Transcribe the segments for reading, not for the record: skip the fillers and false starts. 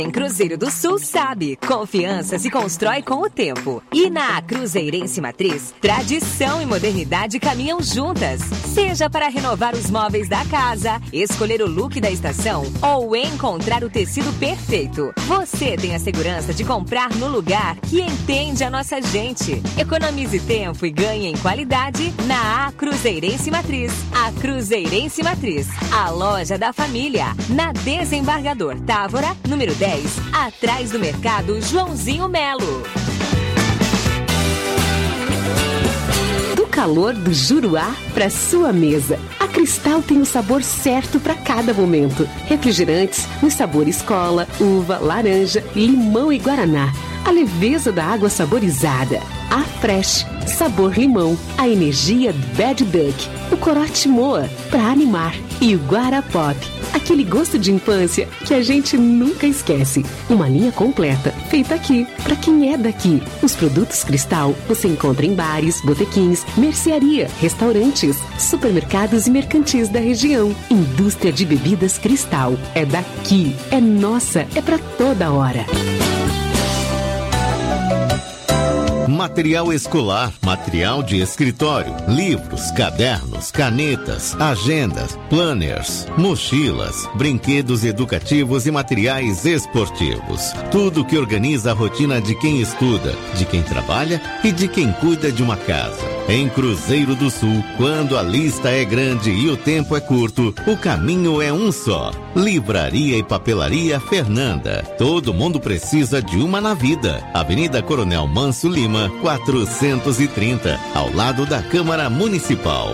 Em Cruzeiro do Sul sabe, confiança se constrói com o tempo. E na Cruzeirense Matriz, tradição e modernidade caminham juntas. Seja para renovar os móveis da casa, escolher o look da estação ou encontrar o tecido perfeito, você tem a segurança de comprar no lugar que entende a nossa gente. Economize tempo e ganhe em qualidade na Cruzeirense Matriz. A Cruzeirense Matriz, a loja da família, na Desembargador Távora, número 10, atrás do mercado Joãozinho Melo. Do calor do Juruá para sua mesa, a Cristal tem o sabor certo para cada momento. Refrigerantes nos sabores cola, uva, laranja, limão e guaraná. A leveza da água saborizada. A Fresh, sabor limão. A energia Bad Duck. O corote Moa, para animar. E o Guarapop, aquele gosto de infância que a gente nunca esquece. Uma linha completa, feita aqui, para quem é daqui. Os produtos Cristal você encontra em bares, botequins, mercearia, restaurantes, supermercados e mercantis da região. Indústria de bebidas Cristal. É daqui, é nossa, é para toda hora. Material escolar, material de escritório, livros, cadernos, canetas, agendas, planners, mochilas, brinquedos educativos e materiais esportivos. Tudo que organiza a rotina de quem estuda, de quem trabalha e de quem cuida de uma casa. Em Cruzeiro do Sul, quando a lista é grande e o tempo é curto, o caminho é um só. Livraria e Papelaria Fernanda. Todo mundo precisa de uma na vida. Avenida Coronel Manso Lima, 430, ao lado da Câmara Municipal.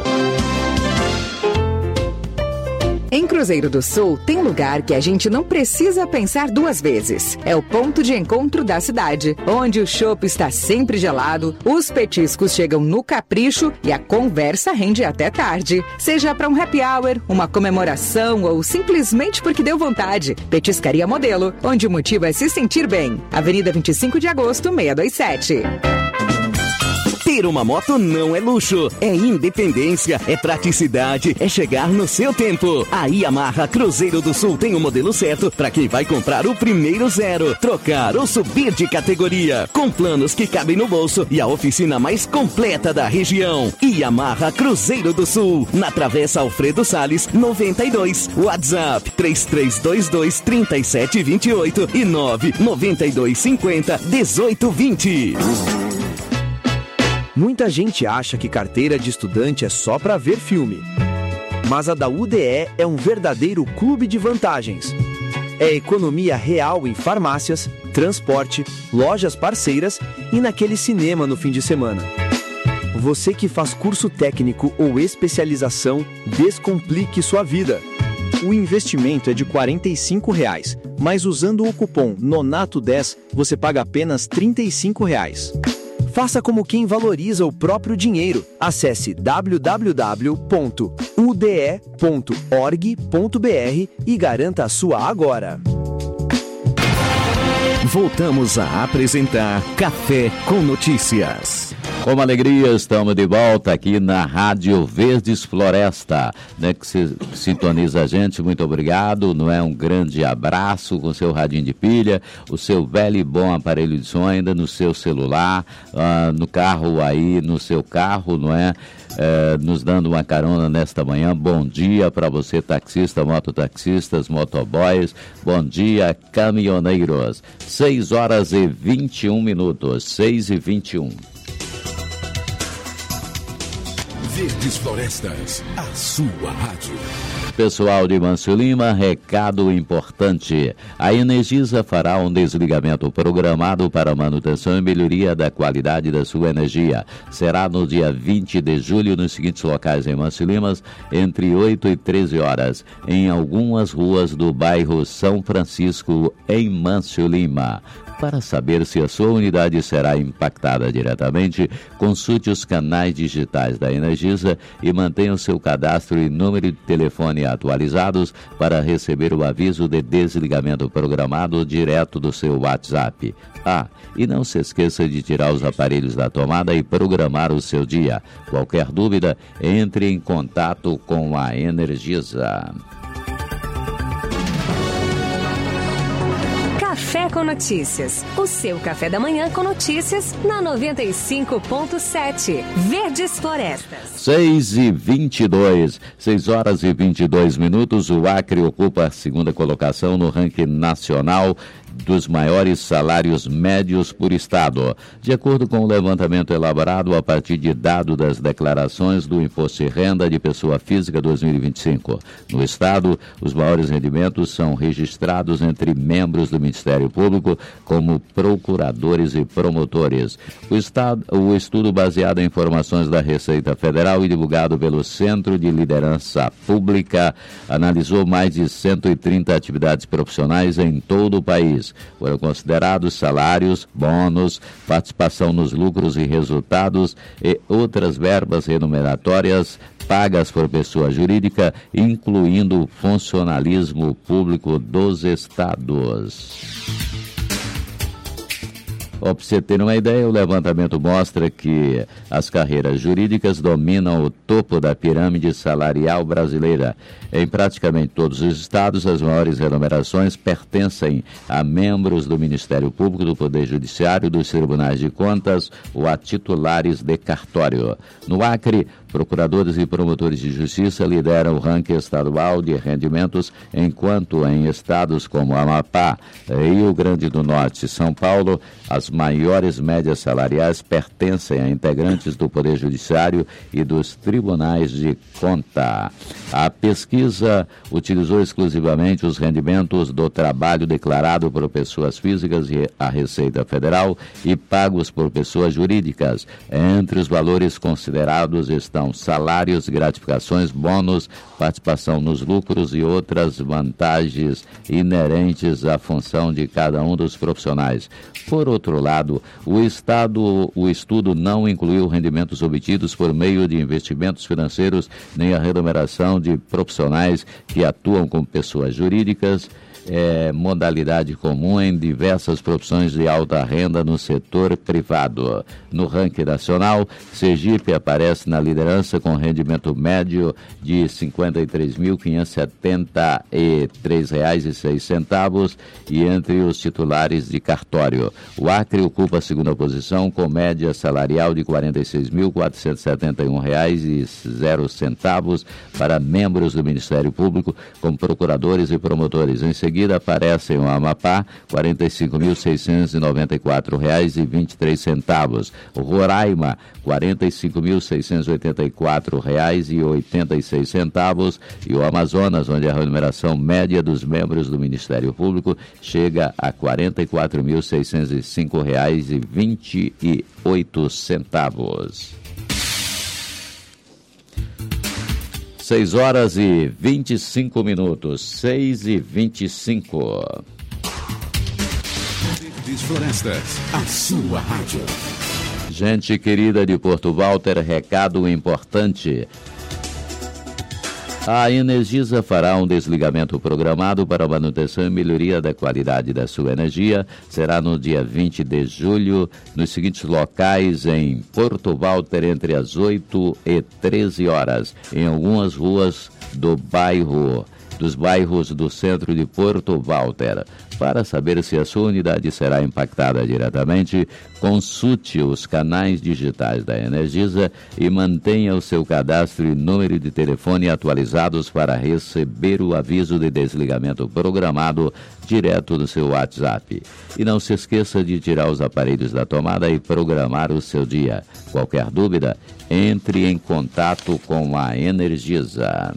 Em Cruzeiro do Sul, tem lugar que a gente não precisa pensar duas vezes. É o ponto de encontro da cidade, onde o chopp está sempre gelado, os petiscos chegam no capricho e a conversa rende até tarde. Seja para um happy hour, uma comemoração ou simplesmente porque deu vontade. Petiscaria Modelo, onde o motivo é se sentir bem. Avenida 25 de Agosto, 627. Ter uma moto não é luxo, é independência, é praticidade, é chegar no seu tempo. A Yamaha Cruzeiro do Sul tem o modelo certo para quem vai comprar o primeiro zero, trocar ou subir de categoria, com planos que cabem no bolso e a oficina mais completa da região. Yamaha Cruzeiro do Sul, na Travessa Alfredo Salles, 92. WhatsApp 3322-3728 e 99250-1820. Muita gente acha que carteira de estudante é só para ver filme. Mas a da UDE é um verdadeiro clube de vantagens. É economia real em farmácias, transporte, lojas parceiras e naquele cinema no fim de semana. Você que faz curso técnico ou especialização, descomplique sua vida. O investimento é de R$ 45, mas usando o cupom NONATO10 você paga apenas R$ 35. Faça como quem valoriza o próprio dinheiro. Acesse www.ude.org.br e garanta a sua agora. Voltamos a apresentar Café com Notícias. Com uma alegria, estamos de volta aqui na Rádio Verdes Floresta, né, que se sintoniza a gente, muito obrigado, não é? Um grande abraço com o seu radinho de pilha, o seu velho e bom aparelho de som ainda no seu celular, no carro aí, no seu carro, não é? Nos dando uma carona nesta manhã. Bom dia para você, taxista, mototaxistas, motoboys, bom dia, caminhoneiros. 6h21, 6h21. Verdes Florestas, a sua rádio. Pessoal de Manso Lima, recado importante. A Energisa fará um desligamento programado para manutenção e melhoria da qualidade da sua energia. Será no dia 20 de julho nos seguintes locais em Manso Lima, entre 8 e 13 horas, em algumas ruas do bairro São Francisco, em Manso Lima. Para saber se a sua unidade será impactada diretamente, consulte os canais digitais da Energisa e mantenha o seu cadastro e número de telefone atualizados para receber o aviso de desligamento programado direto do seu WhatsApp. E não se esqueça de tirar os aparelhos da tomada e programar o seu dia. Qualquer dúvida, entre em contato com a Energisa. Café com Notícias. O seu café da manhã com notícias na 95.7. Verdes Florestas. 6h22, 6 horas e 22 minutos. O Acre ocupa a segunda colocação no ranking nacional dos maiores salários médios por estado, de acordo com o levantamento elaborado a partir de dados das declarações do Imposto de Renda de Pessoa Física 2025. No estado, os maiores rendimentos são registrados entre membros do Ministério Público, como procuradores e promotores. O estudo, baseado em informações da Receita Federal e divulgado pelo Centro de Liderança Pública, analisou mais de 130 atividades profissionais em todo o país. Foram considerados salários, bônus, participação nos lucros e resultados e outras verbas remuneratórias pagas por pessoa jurídica, incluindo o funcionalismo público dos estados. Para você ter uma ideia, o levantamento mostra que as carreiras jurídicas dominam o topo da pirâmide salarial brasileira. Em praticamente todos os estados, as maiores remunerações pertencem a membros do Ministério Público, do Poder Judiciário, dos Tribunais de Contas ou a titulares de cartório. No Acre, procuradores e promotores de justiça lideram o ranking estadual de rendimentos, enquanto em estados como Amapá, Rio Grande do Norte e São Paulo, as maiores médias salariais pertencem a integrantes do Poder Judiciário e dos Tribunais de Conta. A pesquisa utilizou exclusivamente os rendimentos do trabalho declarado por pessoas físicas e a Receita Federal e pagos por pessoas jurídicas. Entre os valores considerados estão salários, gratificações, bônus, participação nos lucros e outras vantagens inerentes à função de cada um dos profissionais. Por outro lado, o estudo não incluiu rendimentos obtidos por meio de investimentos financeiros nem a remuneração de profissionais que atuam como pessoas jurídicas, modalidade comum em diversas profissões de alta renda no setor privado. No ranking nacional, Sergipe aparece na liderança com rendimento médio de R$ 53.573,06 e entre os titulares de cartório. O Acre ocupa a segunda posição com média salarial de R$ 46.471,00 para membros do Ministério Público, como procuradores e promotores. Em seguida, aparecem o Amapá, R$ 45.694,23. Roraima, R$ 45.684,86. E o Amazonas, onde a remuneração média dos membros do Ministério Público chega a R$ 44.605,28. 6 horas e 25 minutos, 6h25. Verdes Florestas, a sua rádio. Gente querida de Porto Walter, recado importante. A Energisa fará um desligamento programado para manutenção e melhoria da qualidade da sua energia. Será no dia 20 de julho, nos seguintes locais em Porto Walter, entre as 8 e 13 horas, em algumas ruas dos bairros do centro de Porto Walter. Para saber se a sua unidade será impactada diretamente, consulte os canais digitais da Energisa e mantenha o seu cadastro e número de telefone atualizados para receber o aviso de desligamento programado direto no seu WhatsApp. E não se esqueça de tirar os aparelhos da tomada e programar o seu dia. Qualquer dúvida, entre em contato com a Energisa.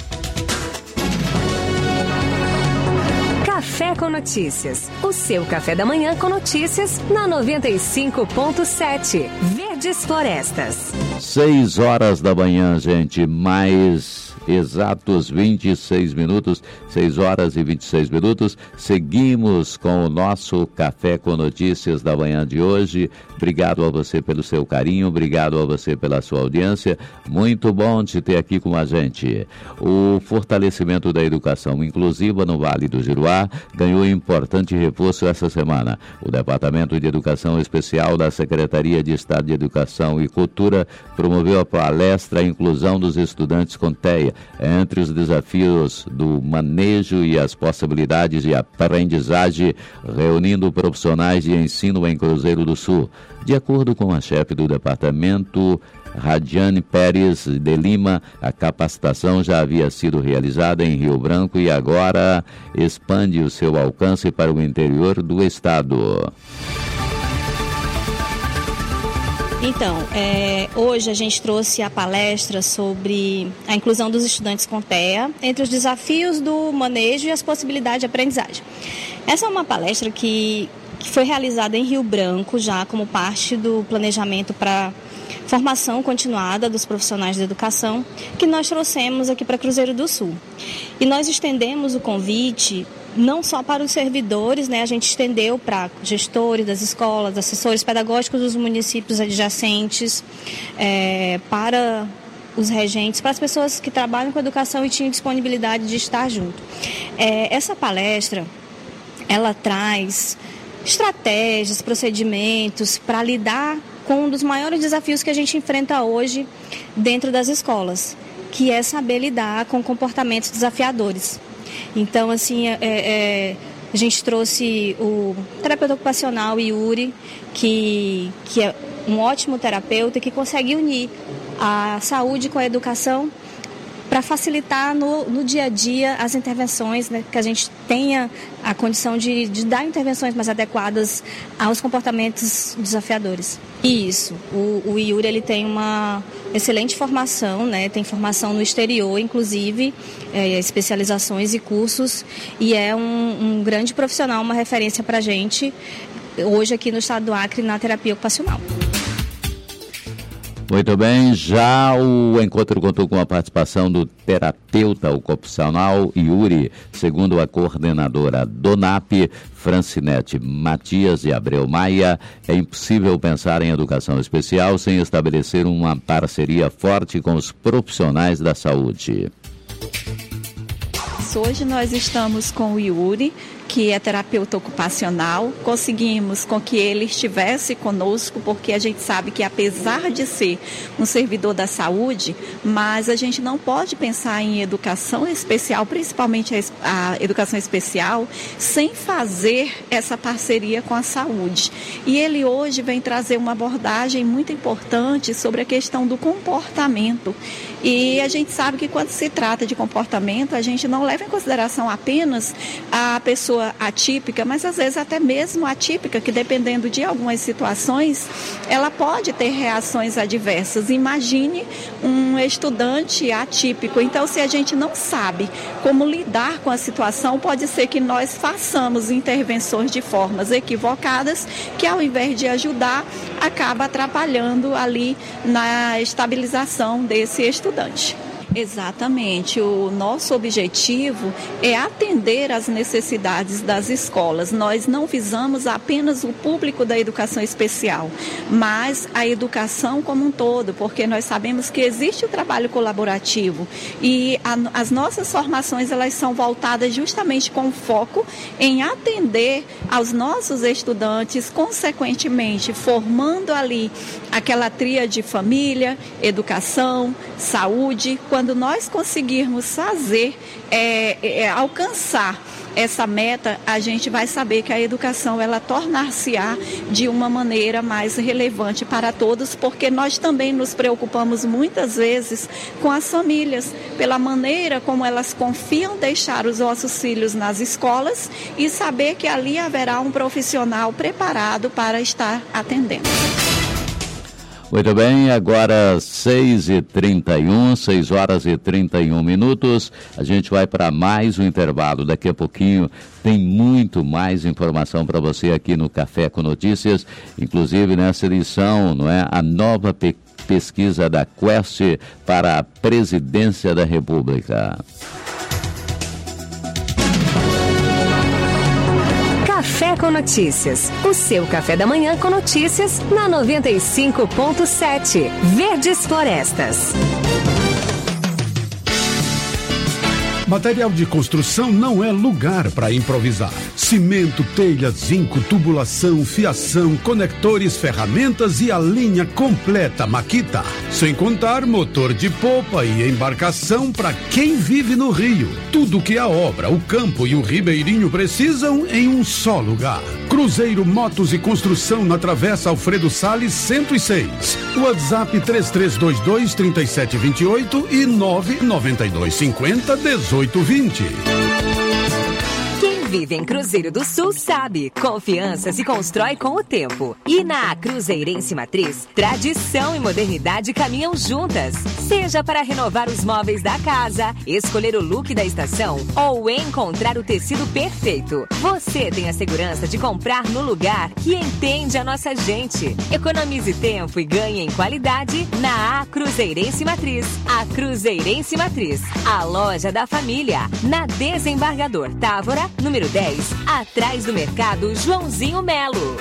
Café com Notícias. O seu café da manhã com notícias na 95.7. Verdes Florestas. 6 horas da manhã, gente. Mais exatos 26 minutos. 6 horas e 26 minutos. Seguimos com o nosso Café com Notícias da manhã de hoje. Obrigado a você pelo seu carinho. Obrigado a você pela sua audiência. Muito bom te ter aqui com a gente. O fortalecimento da educação inclusiva no Vale do Juruá ganhou importante reforço essa semana. O Departamento de Educação Especial da Secretaria de Estado de Educação e Cultura promoveu a palestra Inclusão dos Estudantes com TEA, Uri. Entre os desafios do manejo e as possibilidades de aprendizagem, reunindo profissionais de ensino em Cruzeiro do Sul. De acordo com a chefe do departamento, Radiane Pérez de Lima, a capacitação já havia sido realizada em Rio Branco e agora expande o seu alcance para o interior do estado. Então, hoje a gente trouxe a palestra sobre a inclusão dos estudantes com TEA entre os desafios do manejo e as possibilidades de aprendizagem. Essa é uma palestra que foi realizada em Rio Branco, já como parte do planejamento para formação continuada dos profissionais da educação, que nós trouxemos aqui para Cruzeiro do Sul. E nós estendemos o convite não só para os servidores, né? A gente estendeu para gestores das escolas, assessores pedagógicos dos municípios adjacentes, para os regentes, para as pessoas que trabalham com educação e tinham disponibilidade de estar junto. Essa palestra, ela traz estratégias, procedimentos para lidar com um dos maiores desafios que a gente enfrenta hoje dentro das escolas, que é saber lidar com comportamentos desafiadores. Então, assim, a gente trouxe o terapeuta ocupacional Yuri, que é um ótimo terapeuta que consegue unir a saúde com a educação para facilitar no dia a dia as intervenções, né, que a gente tenha a condição de dar intervenções mais adequadas aos comportamentos desafiadores. Isso, o Yuri ele tem uma excelente formação, né, tem formação no exterior, inclusive, especializações e cursos, e é um grande profissional, uma referência para a gente, hoje aqui no estado do Acre, na terapia ocupacional. Muito bem, já o encontro contou com a participação do terapeuta ocupacional Yuri, segundo a coordenadora DONAP, Francinete Matias de Abreu Maia. É impossível pensar em educação especial sem estabelecer uma parceria forte com os profissionais da saúde. Hoje nós estamos com o Yuri, que é terapeuta ocupacional. Conseguimos com que ele estivesse conosco, porque a gente sabe que apesar de ser um servidor da saúde, mas a gente não pode pensar em educação especial, principalmente a educação especial, sem fazer essa parceria com a saúde. E ele hoje vem trazer uma abordagem muito importante sobre a questão do comportamento. E a gente sabe que quando se trata de comportamento, a gente não leva em consideração apenas a pessoa atípica, mas às vezes até mesmo atípica, que dependendo de algumas situações, ela pode ter reações adversas. Imagine um estudante atípico. Então, se a gente não sabe como lidar com a situação, pode ser que nós façamos intervenções de formas equivocadas, que ao invés de ajudar, acaba atrapalhando ali na estabilização desse estudante. Exatamente, o nosso objetivo é atender às necessidades das escolas. Nós não visamos apenas o público da educação especial, mas a educação como um todo, porque nós sabemos que existe o trabalho colaborativo e as nossas formações elas são voltadas justamente com foco em atender aos nossos estudantes, consequentemente formando ali aquela tríade família, educação, saúde. Quando nós conseguirmos fazer, alcançar essa meta, a gente vai saber que a educação ela tornar-se-á de uma maneira mais relevante para todos, porque nós também nos preocupamos muitas vezes com as famílias, pela maneira como elas confiam deixar os nossos filhos nas escolas e saber que ali haverá um profissional preparado para estar atendendo. Muito bem, agora 6h31, 6 horas e 31 minutos. A gente vai para mais um intervalo. Daqui a pouquinho tem muito mais informação para você aqui no Café com Notícias, inclusive nessa edição, não é? A nova pesquisa da Quest para a Presidência da República. Café com Notícias. O seu café da manhã com notícias na 95.7. Verdes Florestas. Material de construção não é lugar para improvisar. Cimento, telha, zinco, tubulação, fiação, conectores, ferramentas e a linha completa Makita. Sem contar motor de popa e embarcação para quem vive no Rio. Tudo que a obra, o campo e o ribeirinho precisam em um só lugar. Cruzeiro Motos e Construção na Travessa Alfredo Salles 106. WhatsApp 3322-3728 e 99250-1820. Quem vive em Cruzeiro do Sul sabe, confiança se constrói com o tempo. E na Cruzeirense Matriz, tradição e modernidade caminham juntas. Seja para renovar os móveis da casa, escolher o look da estação ou encontrar o tecido perfeito, você tem a segurança de comprar no lugar que entende a nossa gente. Economize tempo e ganhe em qualidade na Cruzeirense Matriz. A Cruzeirense Matriz, a loja da família, na Desembargador Távora, número 10, atrás do mercado Joãozinho Melo.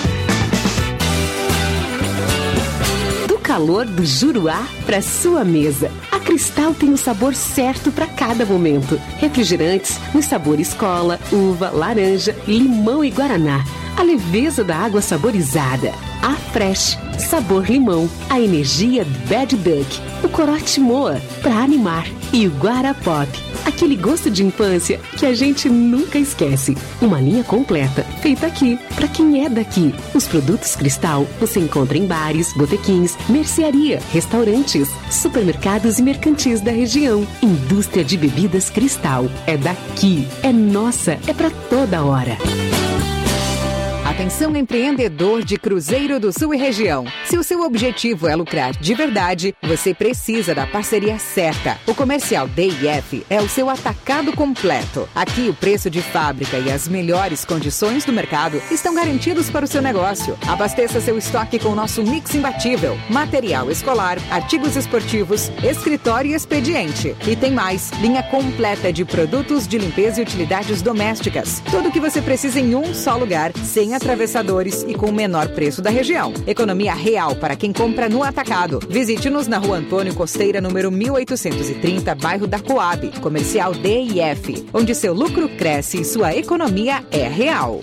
Do calor do Juruá para sua mesa, a Cristal tem o sabor certo para cada momento. Refrigerantes nos sabores cola, uva, laranja, limão e guaraná. A leveza da água saborizada. A Fresh, sabor limão. A energia Bad Duck. O corote Moa, para animar. E o Guarapop, aquele gosto de infância que a gente nunca esquece. Uma linha completa, feita aqui, para quem é daqui. Os produtos Cristal você encontra em bares, botequins, mercearia, restaurantes, supermercados e mercantis da região. Indústria de bebidas Cristal. É daqui, é nossa, é para toda hora. Atenção, empreendedor de Cruzeiro do Sul e região. Se o seu objetivo é lucrar de verdade, você precisa da parceria certa. O Comercial DIF é o seu atacado completo. Aqui o preço de fábrica e as melhores condições do mercado estão garantidos para o seu negócio. Abasteça seu estoque com o nosso mix imbatível. Material escolar, artigos esportivos, escritório e expediente. E tem mais, linha completa de produtos de limpeza e utilidades domésticas. Tudo o que você precisa em um só lugar, sem atravessadores e com o menor preço da região. Economia real para quem compra no atacado. Visite-nos na Rua Antônio Costeira, número 1830, bairro da Coab. Comercial DIF, onde seu lucro cresce e sua economia é real.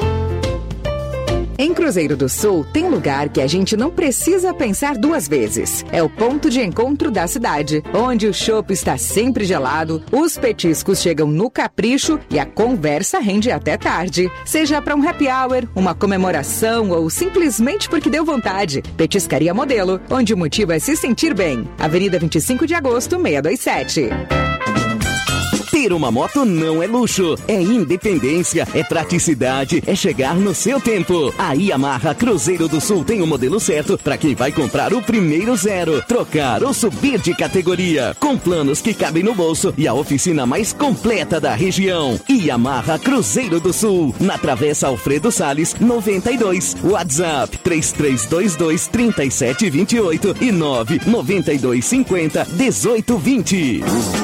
Em Cruzeiro do Sul, tem lugar que a gente não precisa pensar duas vezes. É o ponto de encontro da cidade, onde o chopp está sempre gelado, os petiscos chegam no capricho e a conversa rende até tarde. Seja para um happy hour, uma comemoração ou simplesmente porque deu vontade. Petiscaria Modelo, onde o motivo é se sentir bem. Avenida 25 de Agosto, 627. Ter uma moto não é luxo, é independência, é praticidade, é chegar no seu tempo. A Yamaha Cruzeiro do Sul tem o modelo certo para quem vai comprar o primeiro zero, trocar ou subir de categoria, com planos que cabem no bolso e a oficina mais completa da região. Yamaha Cruzeiro do Sul, na Travessa Alfredo Salles, 92. WhatsApp 3322-3728 e 99250-1820.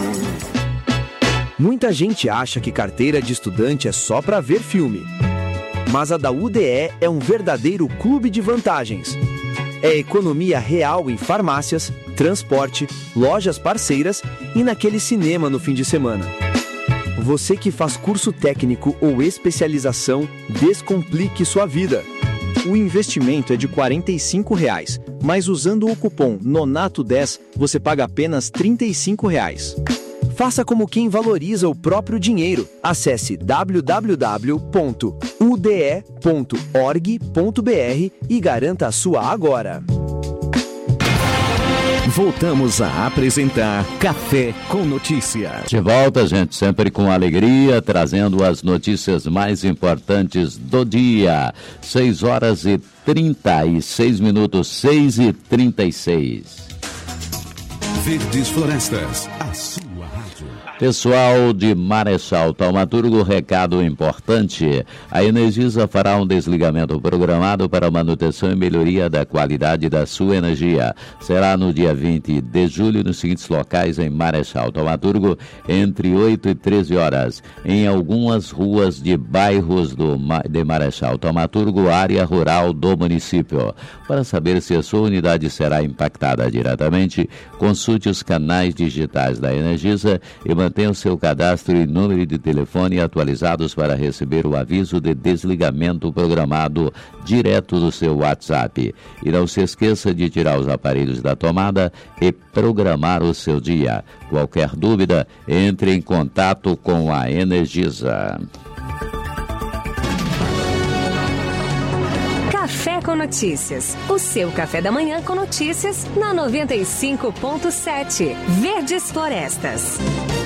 Muita gente acha que carteira de estudante é só para ver filme. Mas a da UDE é um verdadeiro clube de vantagens. É economia real em farmácias, transporte, lojas parceiras e naquele cinema no fim de semana. Você que faz curso técnico ou especialização, descomplique sua vida. O investimento é de R$ 45, mas usando o cupom NONATO10 você paga apenas R$ 35. Faça como quem valoriza o próprio dinheiro. Acesse www.ude.org.br e garanta a sua agora. Voltamos a apresentar Café com Notícia. De volta, gente, sempre com alegria, trazendo as notícias mais importantes do dia. 6h36, 6h36. Verdes Florestas, a sua rádio. Pessoal de Marechal Thaumaturgo, recado importante. A Energisa fará um desligamento programado para manutenção e melhoria da qualidade da sua energia. Será no dia 20 de julho nos seguintes locais em Marechal Thaumaturgo, entre 8 e 13 horas, em algumas ruas de bairros de Marechal Thaumaturgo, área rural do município. Para saber se a sua unidade será impactada diretamente, consulte os canais digitais da Energisa e mantenha o seu cadastro e número de telefone atualizados para receber o aviso de desligamento programado direto do seu WhatsApp. E não se esqueça de tirar os aparelhos da tomada e programar o seu dia. Qualquer dúvida, entre em contato com a Energisa. Café com Notícias. O seu café da manhã com notícias na 95.7. Verdes Florestas.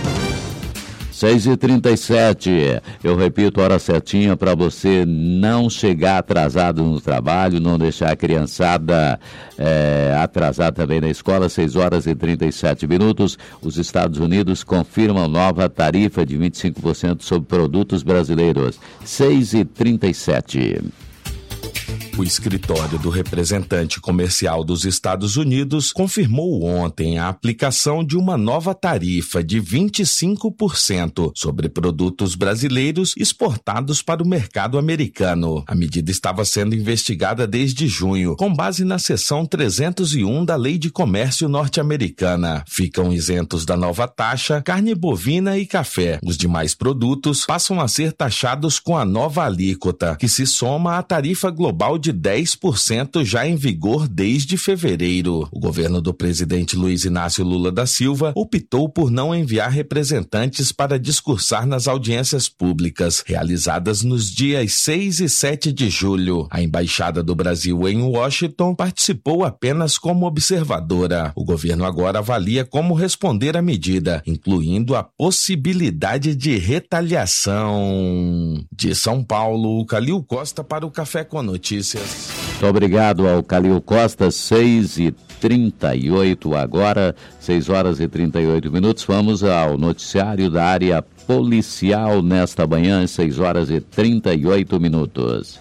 6h37, eu repito, hora certinha para você não chegar atrasado no trabalho, não deixar a criançada atrasada também na escola. 6h37. Os Estados Unidos confirmam nova tarifa de 25% sobre produtos brasileiros. 6h37. O escritório do representante comercial dos Estados Unidos confirmou ontem a aplicação de uma nova tarifa de 25% sobre produtos brasileiros exportados para o mercado americano. A medida estava sendo investigada desde junho, com base na seção 301 da Lei de Comércio norte-americana. Ficam isentos da nova taxa carne bovina e café. Os demais produtos passam a ser taxados com a nova alíquota, que se soma à tarifa global de 10% já em vigor desde fevereiro. O governo do presidente Luiz Inácio Lula da Silva optou por não enviar representantes para discursar nas audiências públicas realizadas nos dias 6 e 7 de julho. A Embaixada do Brasil em Washington participou apenas como observadora. O governo agora avalia como responder à medida, incluindo a possibilidade de retaliação. De São Paulo, Calil Costa para o Café com Notícias. Muito obrigado ao Calil Costa. 6h38 agora, 6h38. Vamos ao noticiário da área policial nesta manhã, 6h38.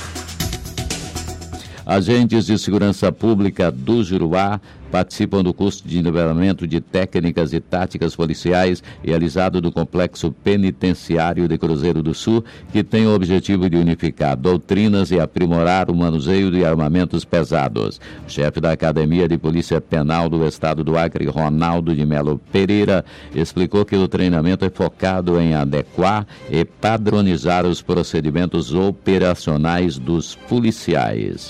Agentes de segurança pública do Juruá participam do curso de nivelamento de técnicas e táticas policiais realizado no Complexo Penitenciário de Cruzeiro do Sul, que tem o objetivo de unificar doutrinas e aprimorar o manuseio de armamentos pesados. O chefe da Academia de Polícia Penal do Estado do Acre, Ronaldo de Melo Pereira, explicou que o treinamento é focado em adequar e padronizar os procedimentos operacionais dos policiais.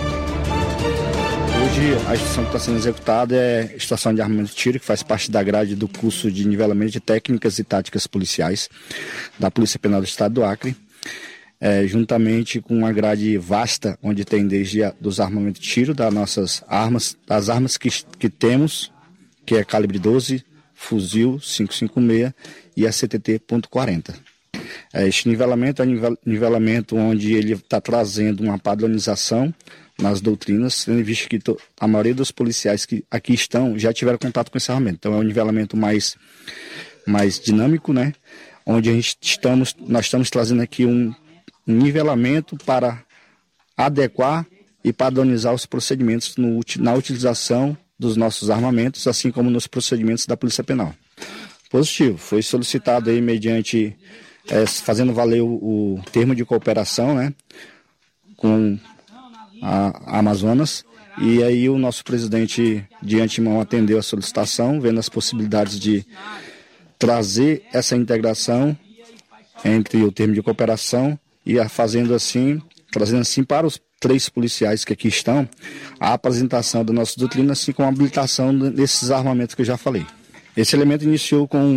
Hoje a instrução que está sendo executada é a extração de armamento de tiro, que faz parte da grade do curso de nivelamento de técnicas e táticas policiais da Polícia Penal do Estado do Acre, juntamente com uma grade vasta, onde tem desde dos armamentos de tiro, das nossas armas, das armas que temos, que é calibre 12, fuzil 5.56 e a CTT .40. Este nivelamento é nivelamento onde ele está trazendo uma padronização nas doutrinas, tendo visto que a maioria dos policiais que aqui estão já tiveram contato com esse armamento. Então é um nivelamento mais dinâmico, né? Onde nós estamos trazendo aqui um nivelamento para adequar e padronizar os procedimentos na utilização dos nossos armamentos, assim como nos procedimentos da Polícia Penal. Positivo, foi solicitado aí mediante, fazendo valer o termo de cooperação, né? Com a Amazonas, e aí o nosso presidente de antemão atendeu a solicitação, vendo as possibilidades de trazer essa integração entre o termo de cooperação e trazendo assim para os 3 policiais que aqui estão, a apresentação da nossa doutrina, assim como a habilitação desses armamentos que eu já falei. Esse elemento iniciou com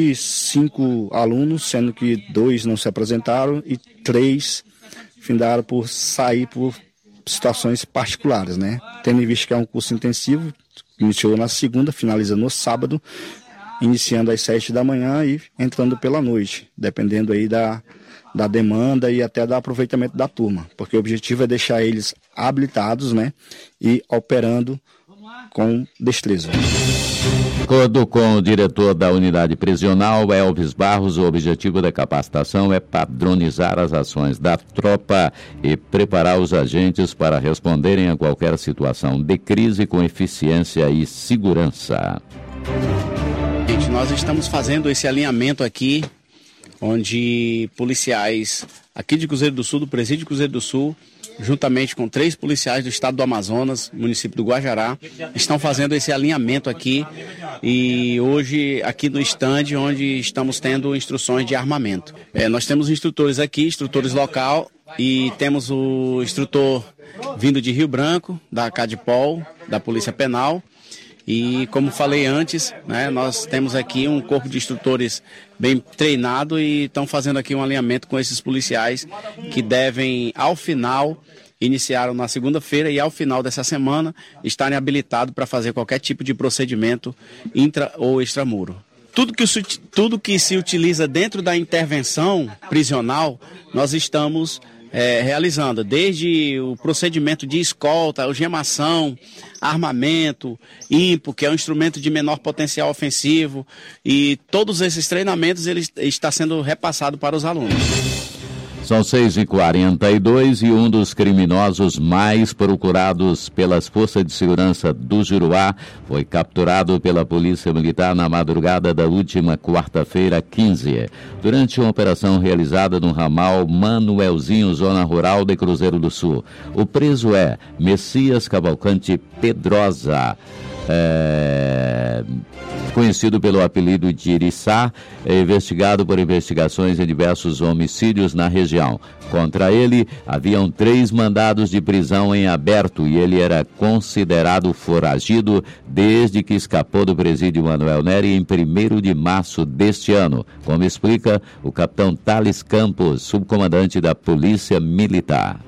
25 alunos, sendo que 2 não se apresentaram e 3 findaram por sair por situações particulares, né? Tendo em vista que é um curso intensivo, iniciou na segunda, finaliza no sábado, iniciando às 7 da manhã e entrando pela noite, dependendo aí da demanda e até do aproveitamento da turma, porque o objetivo é deixar eles habilitados, né? E operando com destreza. De acordo com o diretor da unidade prisional, Elvis Barros, o objetivo da capacitação é padronizar as ações da tropa e preparar os agentes para responderem a qualquer situação de crise com eficiência e segurança. Gente, nós estamos fazendo esse alinhamento aqui onde policiais aqui de Cruzeiro do Sul, do Presídio de Cruzeiro do Sul, juntamente com 3 policiais do estado do Amazonas, município do Guajará, estão fazendo esse alinhamento aqui e hoje aqui no estande onde estamos tendo instruções de armamento. Nós temos instrutores aqui, instrutores local, e temos o instrutor vindo de Rio Branco, da CADPOL, da Polícia Penal. E como falei antes, né, nós temos aqui um corpo de instrutores bem treinado e estão fazendo aqui um alinhamento com esses policiais que devem, ao final, iniciaram na segunda-feira e ao final dessa semana estarem habilitados para fazer qualquer tipo de procedimento intra ou extramuro. Tudo que se utiliza dentro da intervenção prisional, nós estamos realizando, desde o procedimento de escolta, algemação, armamento, IMPO, que é um instrumento de menor potencial ofensivo, e todos esses treinamentos ele está sendo repassado para os alunos. São 6h42 e um dos criminosos mais procurados pelas forças de segurança do Juruá foi capturado pela Polícia Militar na madrugada da última quarta-feira, 15, durante uma operação realizada no ramal Manuelzinho, zona rural de Cruzeiro do Sul. O preso é Messias Cavalcante Pedrosa, conhecido pelo apelido de Iriçá, é investigado por investigações em diversos homicídios na região. Contra ele, haviam 3 mandados de prisão em aberto e ele era considerado foragido desde que escapou do presídio Manuel Neri em 1º de março deste ano, como explica o capitão Thales Campos, subcomandante da Polícia Militar.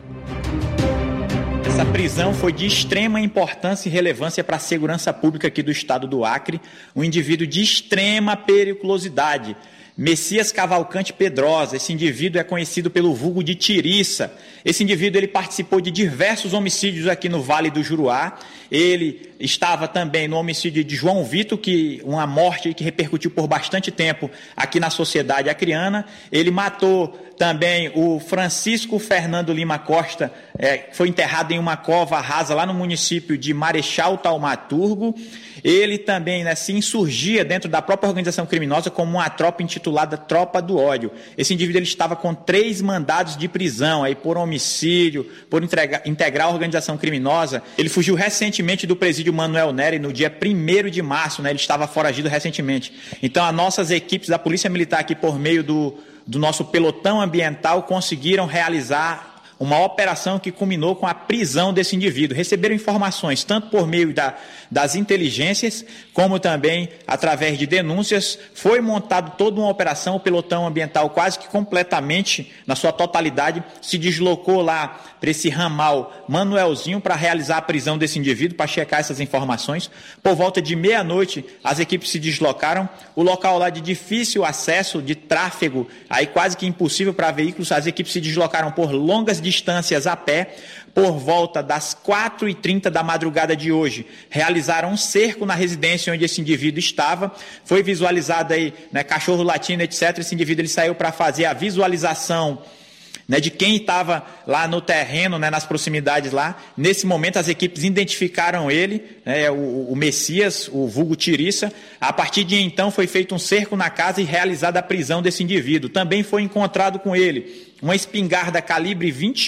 Essa prisão foi de extrema importância e relevância para a segurança pública aqui do estado do Acre, um indivíduo de extrema periculosidade, Messias Cavalcante Pedrosa. Esse indivíduo é conhecido pelo vulgo de Tiriça. Esse indivíduo ele participou de diversos homicídios aqui no Vale do Juruá. Ele estava também no homicídio de João Vitor, uma morte que repercutiu por bastante tempo aqui na sociedade acreana. Ele matou também o Francisco Fernando Lima Costa, que foi enterrado em uma cova rasa lá no município de Marechal Taumaturgo. Ele também se insurgia dentro da própria organização criminosa como uma tropa intitulada Tropa do Ódio. Esse indivíduo ele estava com 3 mandados de prisão aí por homicídio, por integrar a organização criminosa. Ele fugiu recentemente do presídio Manuel Neri no dia 1º de março, ele estava foragido recentemente. Então, as nossas equipes da Polícia Militar aqui, por meio do nosso pelotão ambiental, conseguiram realizar uma operação que culminou com a prisão desse indivíduo. Receberam informações tanto por meio das inteligências, como também através de denúncias. Foi montado toda uma operação, o pelotão ambiental quase que completamente, na sua totalidade, se deslocou lá para esse ramal Manuelzinho para realizar a prisão desse indivíduo, para checar essas informações. Por volta de meia-noite, as equipes se deslocaram. O local lá de difícil acesso, de tráfego, aí quase que impossível para veículos, as equipes se deslocaram por longas distâncias a pé. Por volta das 4h30 da madrugada de hoje, realizaram um cerco na residência onde esse indivíduo estava. Foi visualizado aí, cachorro latindo, etc. Esse indivíduo ele saiu para fazer a visualização de quem estava lá no terreno, nas proximidades lá. Nesse momento, as equipes identificaram ele, o Messias, o vulgo Tiriça. A partir de então, foi feito um cerco na casa e realizada a prisão desse indivíduo. Também foi encontrado com ele uma espingarda calibre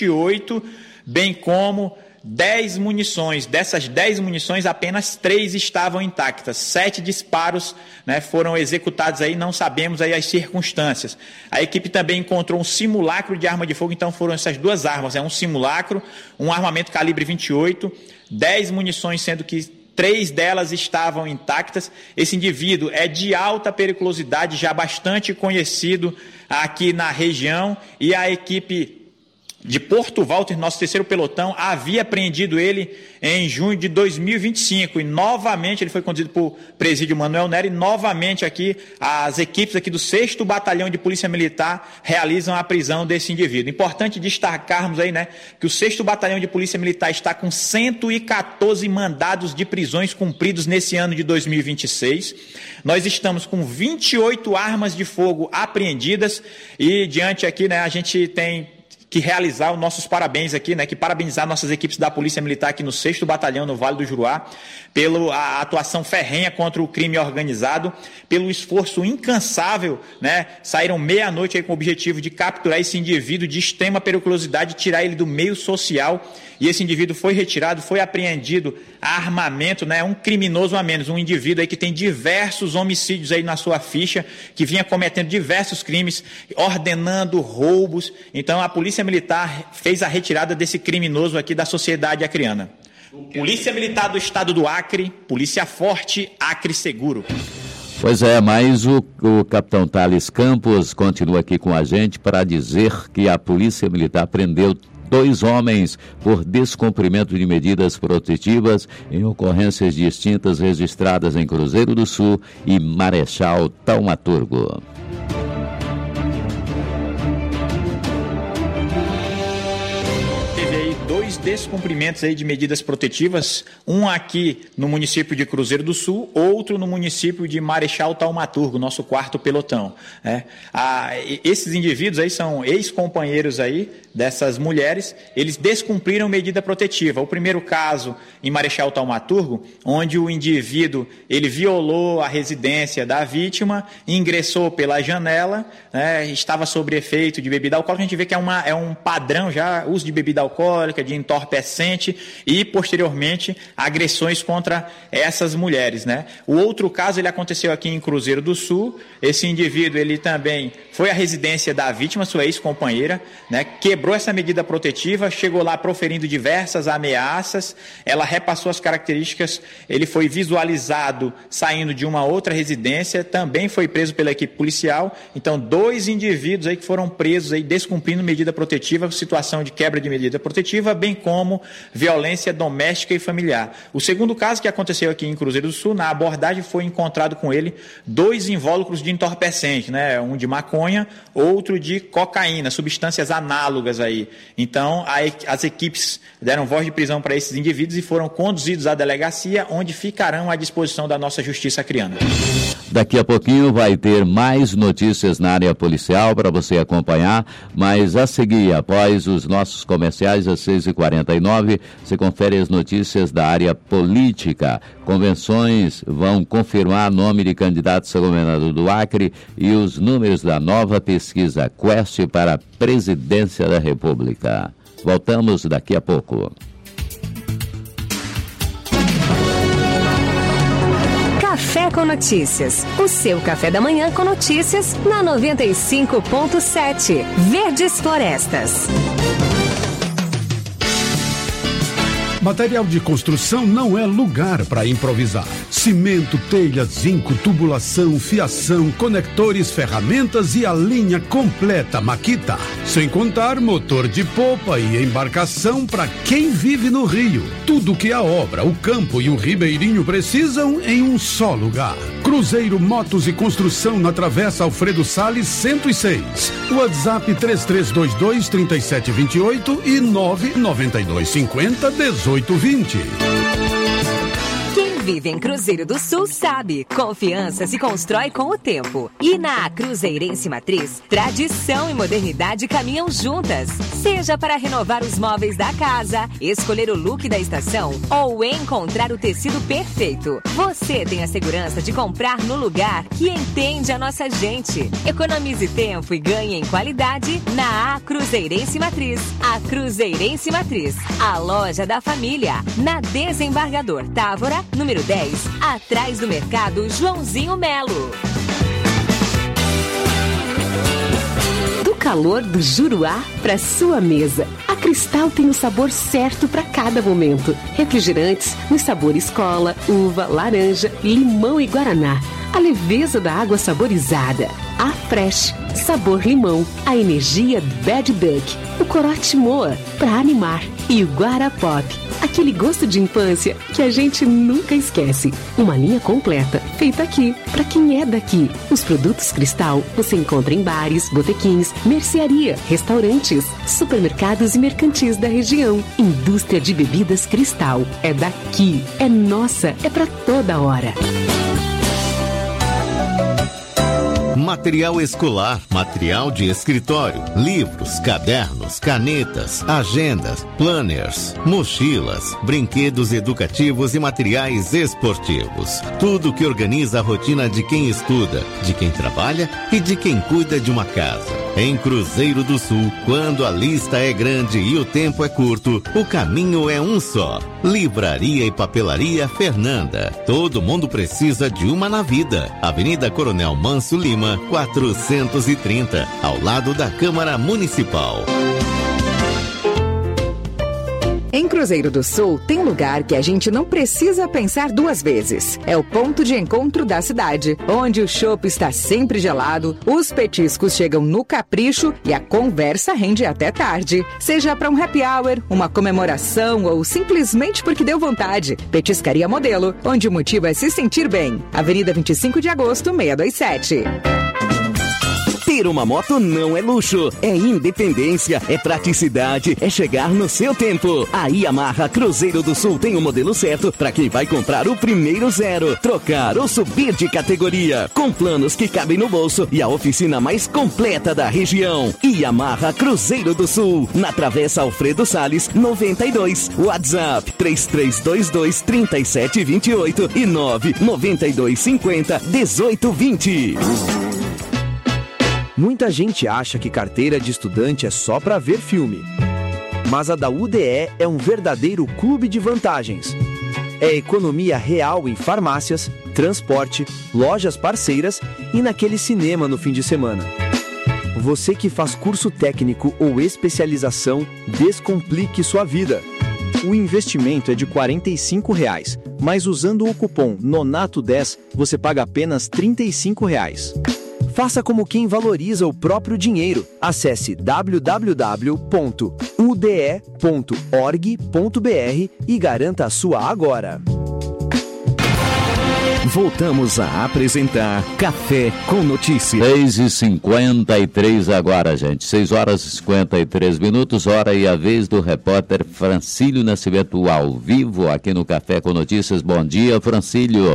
28, bem como 10 munições. Dessas 10 munições, apenas 3 estavam intactas. 7 disparos foram executados aí, não sabemos aí as circunstâncias. A equipe também encontrou um simulacro de arma de fogo, então foram essas 2 armas, um simulacro, um armamento calibre 28, 10 munições, sendo que 3 delas estavam intactas. Esse indivíduo é de alta periculosidade, já bastante conhecido aqui na região, e a equipe de Porto Walter, nosso terceiro pelotão, havia apreendido ele em junho de 2025 e novamente ele foi conduzido para o presídio Manuel Neri. Novamente aqui as equipes aqui do 6º Batalhão de Polícia Militar realizam a prisão desse indivíduo. Importante destacarmos aí, que o 6º Batalhão de Polícia Militar está com 114 mandados de prisões cumpridos nesse ano de 2026. Nós estamos com 28 armas de fogo apreendidas e diante aqui, a gente tem que realizar os nossos parabéns aqui, né, que parabenizar nossas equipes da Polícia Militar aqui no 6º Batalhão, no Vale do Juruá, pela atuação ferrenha contra o crime organizado, pelo esforço incansável, né, saíram meia-noite aí com o objetivo de capturar esse indivíduo de extrema periculosidade, tirar ele do meio social, e esse indivíduo foi retirado, foi apreendido armamento, né, um criminoso a menos, um indivíduo aí que tem diversos homicídios aí na sua ficha, que vinha cometendo diversos crimes, ordenando roubos. Então a Polícia Militar fez a retirada desse criminoso aqui da sociedade acriana. Polícia Militar do Estado do Acre, Polícia Forte, Acre Seguro. Pois é, mas o capitão Thales Campos continua aqui com a gente para dizer que a Polícia Militar prendeu 2 homens por descumprimento de medidas protetivas em ocorrências distintas registradas em Cruzeiro do Sul e Marechal Taumaturgo. Descumprimentos aí de medidas protetivas, um aqui no município de Cruzeiro do Sul, outro no município de Marechal Taumaturgo, nosso 4º pelotão. Esses indivíduos aí são ex-companheiros aí dessas mulheres, eles descumpriram medida protetiva. O primeiro caso em Marechal Taumaturgo, onde o indivíduo ele violou a residência da vítima, ingressou pela janela, né, estava sob efeito de bebida alcoólica. A gente vê que é um padrão já, uso de bebida alcoólica, de entorpecente e, posteriormente, agressões contra essas mulheres, né? O outro caso, ele aconteceu aqui em Cruzeiro do Sul. Esse indivíduo, ele também foi à residência da vítima, sua ex-companheira, né? Quebrou essa medida protetiva, chegou lá proferindo diversas ameaças, ela repassou as características, ele foi visualizado saindo de uma outra residência, também foi preso pela equipe policial. Então, 2 indivíduos aí que foram presos aí descumprindo medida protetiva, situação de quebra de medida protetiva, bem como violência doméstica e familiar. O segundo caso que aconteceu aqui em Cruzeiro do Sul, na abordagem foi encontrado com ele 2 invólucros de entorpecente, né? Um de maconha, outro de cocaína, substâncias análogas aí. Então, as equipes deram voz de prisão para esses indivíduos e foram conduzidos à delegacia, onde ficarão à disposição da nossa justiça acriana. Daqui a pouquinho vai ter mais notícias na área policial para você acompanhar, mas a seguir, após os nossos comerciais às 6h49, você confere as notícias da área política. Convenções vão confirmar nome de candidatos a governador do Acre e os números da nova pesquisa Quest para a presidência da República. Voltamos daqui a pouco. Café com Notícias. O seu café da manhã com notícias na 95.7. Verdes Florestas. Material de construção não é lugar para improvisar. Cimento, telha, zinco, tubulação, fiação, conectores, ferramentas e a linha completa Makita. Sem contar motor de popa e embarcação para quem vive no Rio. Tudo que a obra, o campo e o ribeirinho precisam em um só lugar. Cruzeiro Motos e Construção na Travessa Alfredo Salles 106. WhatsApp 3322-3728 e 99250-1820. Quem vive em Cruzeiro do Sul sabe, confiança se constrói com o tempo. E na Cruzeirense Matriz, tradição e modernidade caminham juntas. Seja para renovar os móveis da casa, escolher o look da estação ou encontrar o tecido perfeito, você tem a segurança de comprar no lugar que entende a nossa gente. Economize tempo e ganhe em qualidade na Cruzeirense Matriz. A Cruzeirense Matriz, a loja da família, na Desembargador Távora, número 10, atrás do mercado Joãozinho Melo. Do calor do Juruá para sua mesa, a Cristal tem o sabor certo para cada momento. Refrigerantes nos sabores cola, uva, laranja, limão e guaraná. A leveza da água saborizada. A Fresh, sabor limão. A energia Bad Duck. O corote Moa, para animar. E o Guarapop, aquele gosto de infância que a gente nunca esquece. Uma linha completa, feita aqui, para quem é daqui. Os produtos Cristal você encontra em bares, botequins, mercearia, restaurantes, supermercados e mercantis da região. Indústria de bebidas Cristal. É daqui, é nossa, é para toda hora. material escolar, material de escritório, livros, cadernos, canetas, agendas, planners, mochilas, brinquedos educativos e materiais esportivos. Tudo que organiza a rotina de quem estuda, de quem trabalha e de quem cuida de uma casa. Em Cruzeiro do Sul, quando a lista é grande e o tempo é curto, o caminho é um só. Livraria e Papelaria Fernanda. Todo mundo precisa de uma na vida. Avenida Coronel Manso Lima, 430, ao lado da Câmara Municipal. Em Cruzeiro do Sul, tem lugar que a gente não precisa pensar duas vezes. É o ponto de encontro da cidade, onde o chopp está sempre gelado, os petiscos chegam no capricho e a conversa rende até tarde. Seja para um happy hour, uma comemoração ou simplesmente porque deu vontade. Petiscaria Modelo, onde o motivo é se sentir bem. Avenida 25 de Agosto, 627. Ter uma moto não é luxo, é independência, é praticidade, é chegar no seu tempo. A Yamaha Cruzeiro do Sul tem o modelo certo para quem vai comprar o primeiro zero, trocar ou subir de categoria, com planos que cabem no bolso e a oficina mais completa da região. Yamaha Cruzeiro do Sul, na Travessa Alfredo Salles, 92. WhatsApp 3322-3728 e 99250-1820. Muita gente acha que carteira de estudante é só para ver filme. Mas a da UDE é um verdadeiro clube de vantagens. É economia real em farmácias, transporte, lojas parceiras e naquele cinema no fim de semana. Você que faz curso técnico ou especialização, descomplique sua vida. O investimento é de R$ 45, mas usando o cupom NONATO10 você paga apenas R$ 35. Faça como quem valoriza o próprio dinheiro. Acesse www.ude.org.br e garanta a sua agora. Voltamos a apresentar Café com Notícias. 6h53 agora, gente. 6h53, hora e a vez do repórter Francílio Nascimento ao vivo aqui no Café com Notícias. Bom dia, Francílio.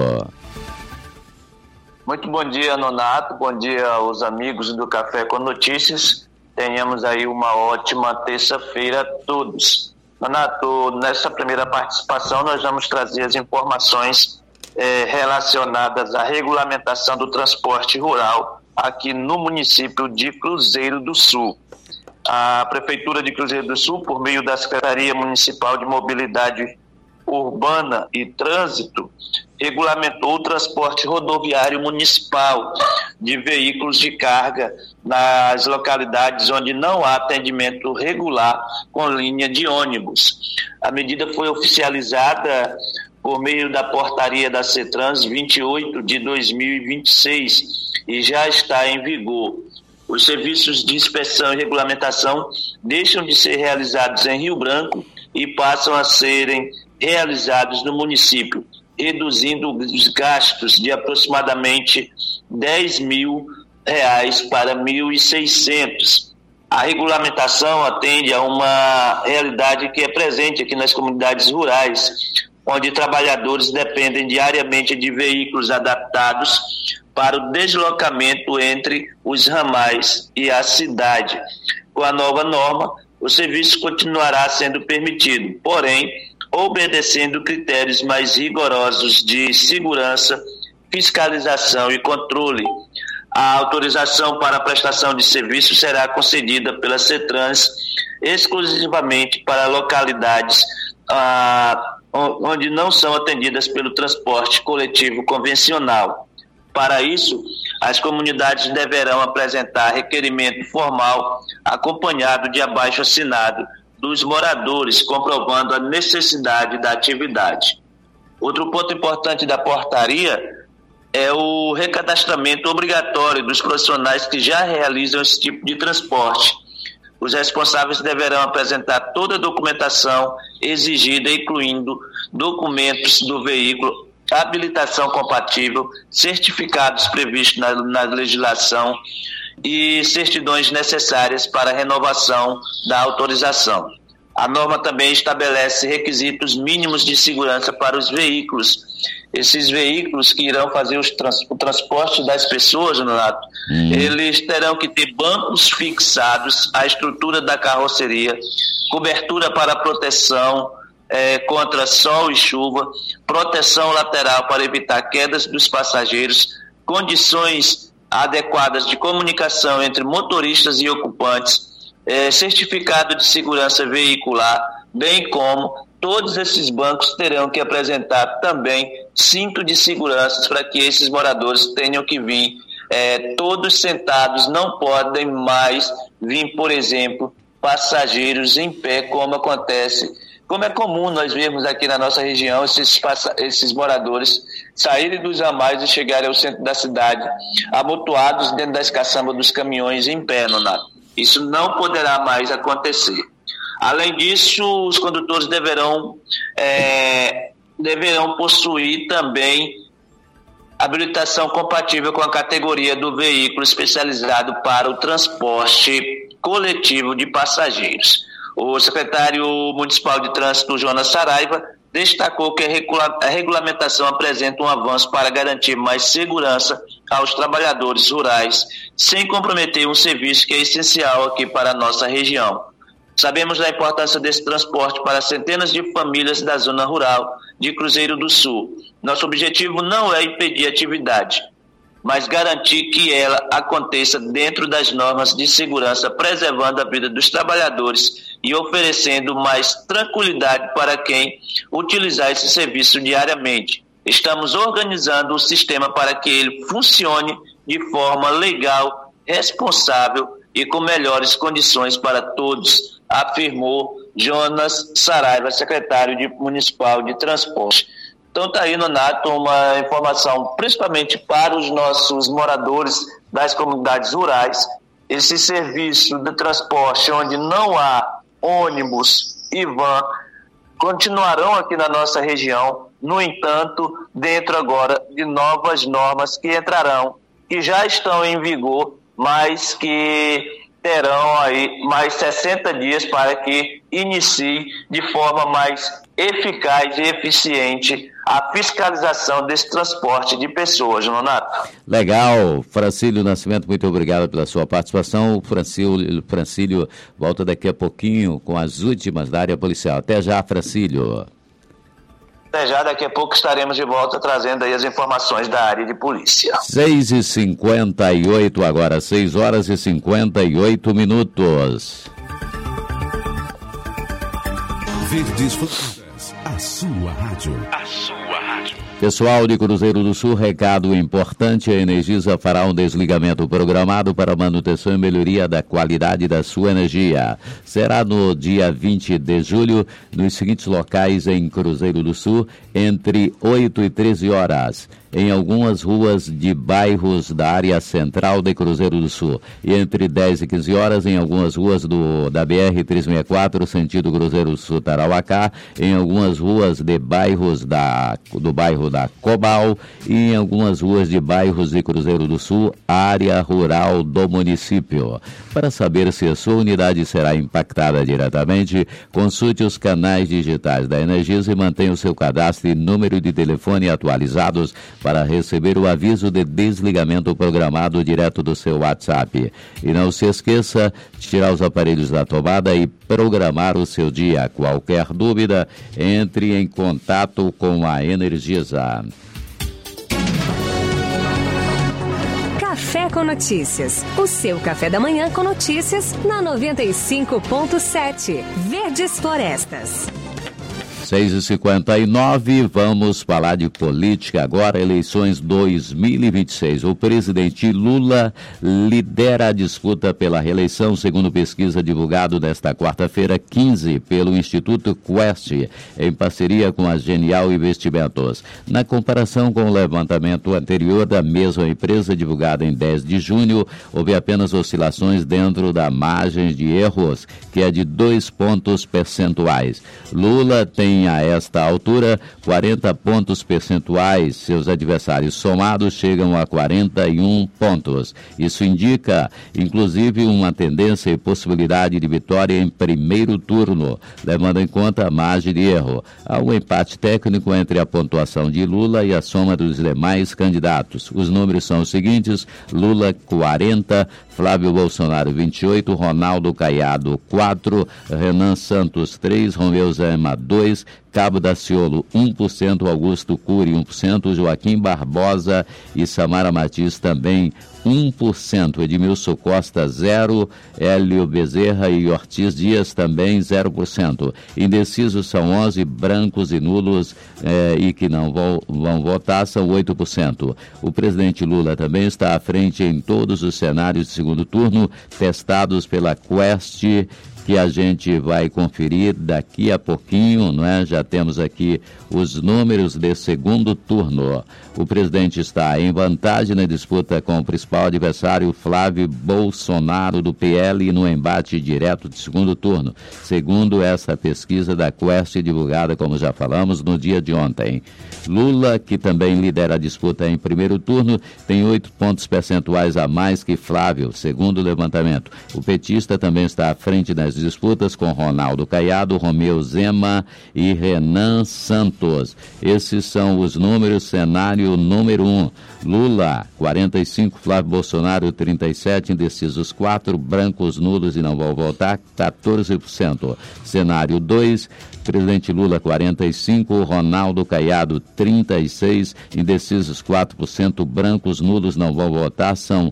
Muito bom dia, Nonato. Bom dia aos amigos do Café com Notícias. Tenhamos aí uma ótima terça-feira a todos. Nonato, nessa primeira participação nós vamos trazer as informações relacionadas à regulamentação do transporte rural aqui no município de Cruzeiro do Sul. A Prefeitura de Cruzeiro do Sul, por meio da Secretaria Municipal de Mobilidade Urbana e Trânsito, regulamentou o transporte rodoviário municipal de veículos de carga nas localidades onde não há atendimento regular com linha de ônibus. A medida foi oficializada por meio da portaria da CETRANS 28 de 2026 e já está em vigor. Os serviços de inspeção e regulamentação deixam de ser realizados em Rio Branco e passam a serem realizados no município, reduzindo os gastos de aproximadamente R$10 mil para R$1.600. A regulamentação atende a uma realidade que é presente aqui nas comunidades rurais, onde trabalhadores dependem diariamente de veículos adaptados para o deslocamento entre os ramais e a cidade. Com a nova norma, o serviço continuará sendo permitido, porém, obedecendo critérios mais rigorosos de segurança, fiscalização e controle. A autorização para a prestação de serviço será concedida pela CETRANS exclusivamente para localidades onde não são atendidas pelo transporte coletivo convencional. Para isso, as comunidades deverão apresentar requerimento formal acompanhado de abaixo-assinado dos moradores, comprovando a necessidade da atividade. Outro ponto importante da portaria é o recadastramento obrigatório dos profissionais que já realizam esse tipo de transporte. Os responsáveis deverão apresentar toda a documentação exigida, incluindo documentos do veículo, habilitação compatível, certificados previstos na legislação e certidões necessárias para a renovação da autorização. A norma também estabelece requisitos mínimos de segurança para os veículos. Esses veículos que irão fazer o transporte das pessoas, Nonato, eles terão que ter bancos fixados, a estrutura da carroceria, cobertura para proteção contra sol e chuva, proteção lateral para evitar quedas dos passageiros, condições adequadas de comunicação entre motoristas e ocupantes, certificado de segurança veicular, bem como todos esses bancos terão que apresentar também cinto de segurança para que esses moradores tenham que vir todos sentados, não podem mais vir, por exemplo, passageiros em pé, como é comum nós vermos aqui na nossa região, esses moradores saírem dos ramais e chegarem ao centro da cidade, amontoados dentro das caçambas dos caminhões em pé, Nonato. Isso não poderá mais acontecer. Além disso, os condutores deverão possuir também habilitação compatível com a categoria do veículo especializado para o transporte coletivo de passageiros. O secretário municipal de trânsito, Jonas Saraiva, destacou que a regulamentação apresenta um avanço para garantir mais segurança aos trabalhadores rurais, sem comprometer um serviço que é essencial aqui para a nossa região. Sabemos da importância desse transporte para centenas de famílias da zona rural de Cruzeiro do Sul. Nosso objetivo não é impedir a atividade, mas garantir que ela aconteça dentro das normas de segurança, preservando a vida dos trabalhadores e oferecendo mais tranquilidade para quem utilizar esse serviço diariamente. Estamos organizando o sistema para que ele funcione de forma legal, responsável e com melhores condições para todos, afirmou Jonas Saraiva, secretário municipal de transporte. Então está aí, Nonato, uma informação principalmente para os nossos moradores das comunidades rurais. Esse serviço de transporte onde não há ônibus e van continuarão aqui na nossa região, no entanto, dentro agora de novas normas que entrarão, que já estão em vigor, mas que terão aí mais 60 dias para que inicie de forma mais eficaz e eficiente a fiscalização desse transporte de pessoas, Nonato. Legal, Francílio Nascimento, muito obrigado pela sua participação. O Francílio volta daqui a pouquinho com as últimas da área policial. Até já, Francílio. Até já, daqui a pouco estaremos de volta trazendo aí as informações da área de polícia. 6h58 agora, 6h58. Verdes Fronteiras, a sua rádio. Pessoal de Cruzeiro do Sul, recado importante: a Energisa fará um desligamento programado para manutenção e melhoria da qualidade da sua energia. Será no dia 20 de julho, nos seguintes locais em Cruzeiro do Sul, entre 8 e 13 horas. Em algumas ruas de bairros da área central de Cruzeiro do Sul, e entre 10 e 15 horas em algumas ruas da BR-364, sentido Cruzeiro do Sul Tarauacá, em algumas ruas de bairros do bairro da Cobal e em algumas ruas de bairros de Cruzeiro do Sul, área rural do município. Para saber se a sua unidade será impactada diretamente, consulte os canais digitais da Energisa e mantenha o seu cadastro e número de telefone atualizados para receber o aviso de desligamento programado direto do seu WhatsApp. E não se esqueça de tirar os aparelhos da tomada e programar o seu dia. Qualquer dúvida, entre em contato com a Energisa. Café com Notícias. O seu café da manhã com notícias na 95.7. Verdes Florestas. 6h59, vamos falar de política agora, eleições 2026. O presidente Lula lidera a disputa pela reeleição, segundo pesquisa divulgada nesta quarta-feira, 15, pelo Instituto Quest, em parceria com a Genial Investimentos. Na comparação com o levantamento anterior da mesma empresa, divulgada em 10 de junho, houve apenas oscilações dentro da margem de erros, que é de 2 pontos percentuais. Lula tem tem a esta altura 40 pontos percentuais. Seus adversários somados chegam a 41 pontos. Isso indica, inclusive, uma tendência e possibilidade de vitória em primeiro turno, levando em conta a margem de erro. Há um empate técnico entre a pontuação de Lula e a soma dos demais candidatos. Os números são os seguintes: Lula 40, Flávio Bolsonaro 28, Ronaldo Caiado 4, Renan Santos 3, Romeu Zema 2, Cabo Daciolo 1%, Augusto Cury 1%, Joaquim Barbosa e Samara Matias também 1%, Edmilson Costa 0, Hélio Bezerra e Ortiz Dias também 0%. Indecisos são 11, brancos e nulos e que não vão votar são 8%. O presidente Lula também está à frente em todos os cenários de segundo turno testados pela Quest, que a gente vai conferir daqui a pouquinho, não é? Já temos aqui os números de segundo turno. O presidente está em vantagem na disputa com o principal adversário, Flávio Bolsonaro, do PL, no embate direto de segundo turno, segundo essa pesquisa da Quest, divulgada, como já falamos, no dia de ontem. Lula, que também lidera a disputa em primeiro turno, tem 8 pontos percentuais a mais que Flávio, segundo o levantamento. O petista também está à frente nas disputas com Ronaldo Caiado, Romeu Zema e Renan Santos. Esses são os números. Cenário número 1. Lula, 45, Flávio Bolsonaro, 37, indecisos 4, brancos, nulos e não vão votar, 14%. Cenário 2, presidente Lula, 45, Ronaldo Caiado, 36, indecisos 4%, brancos, nulos não vão votar, são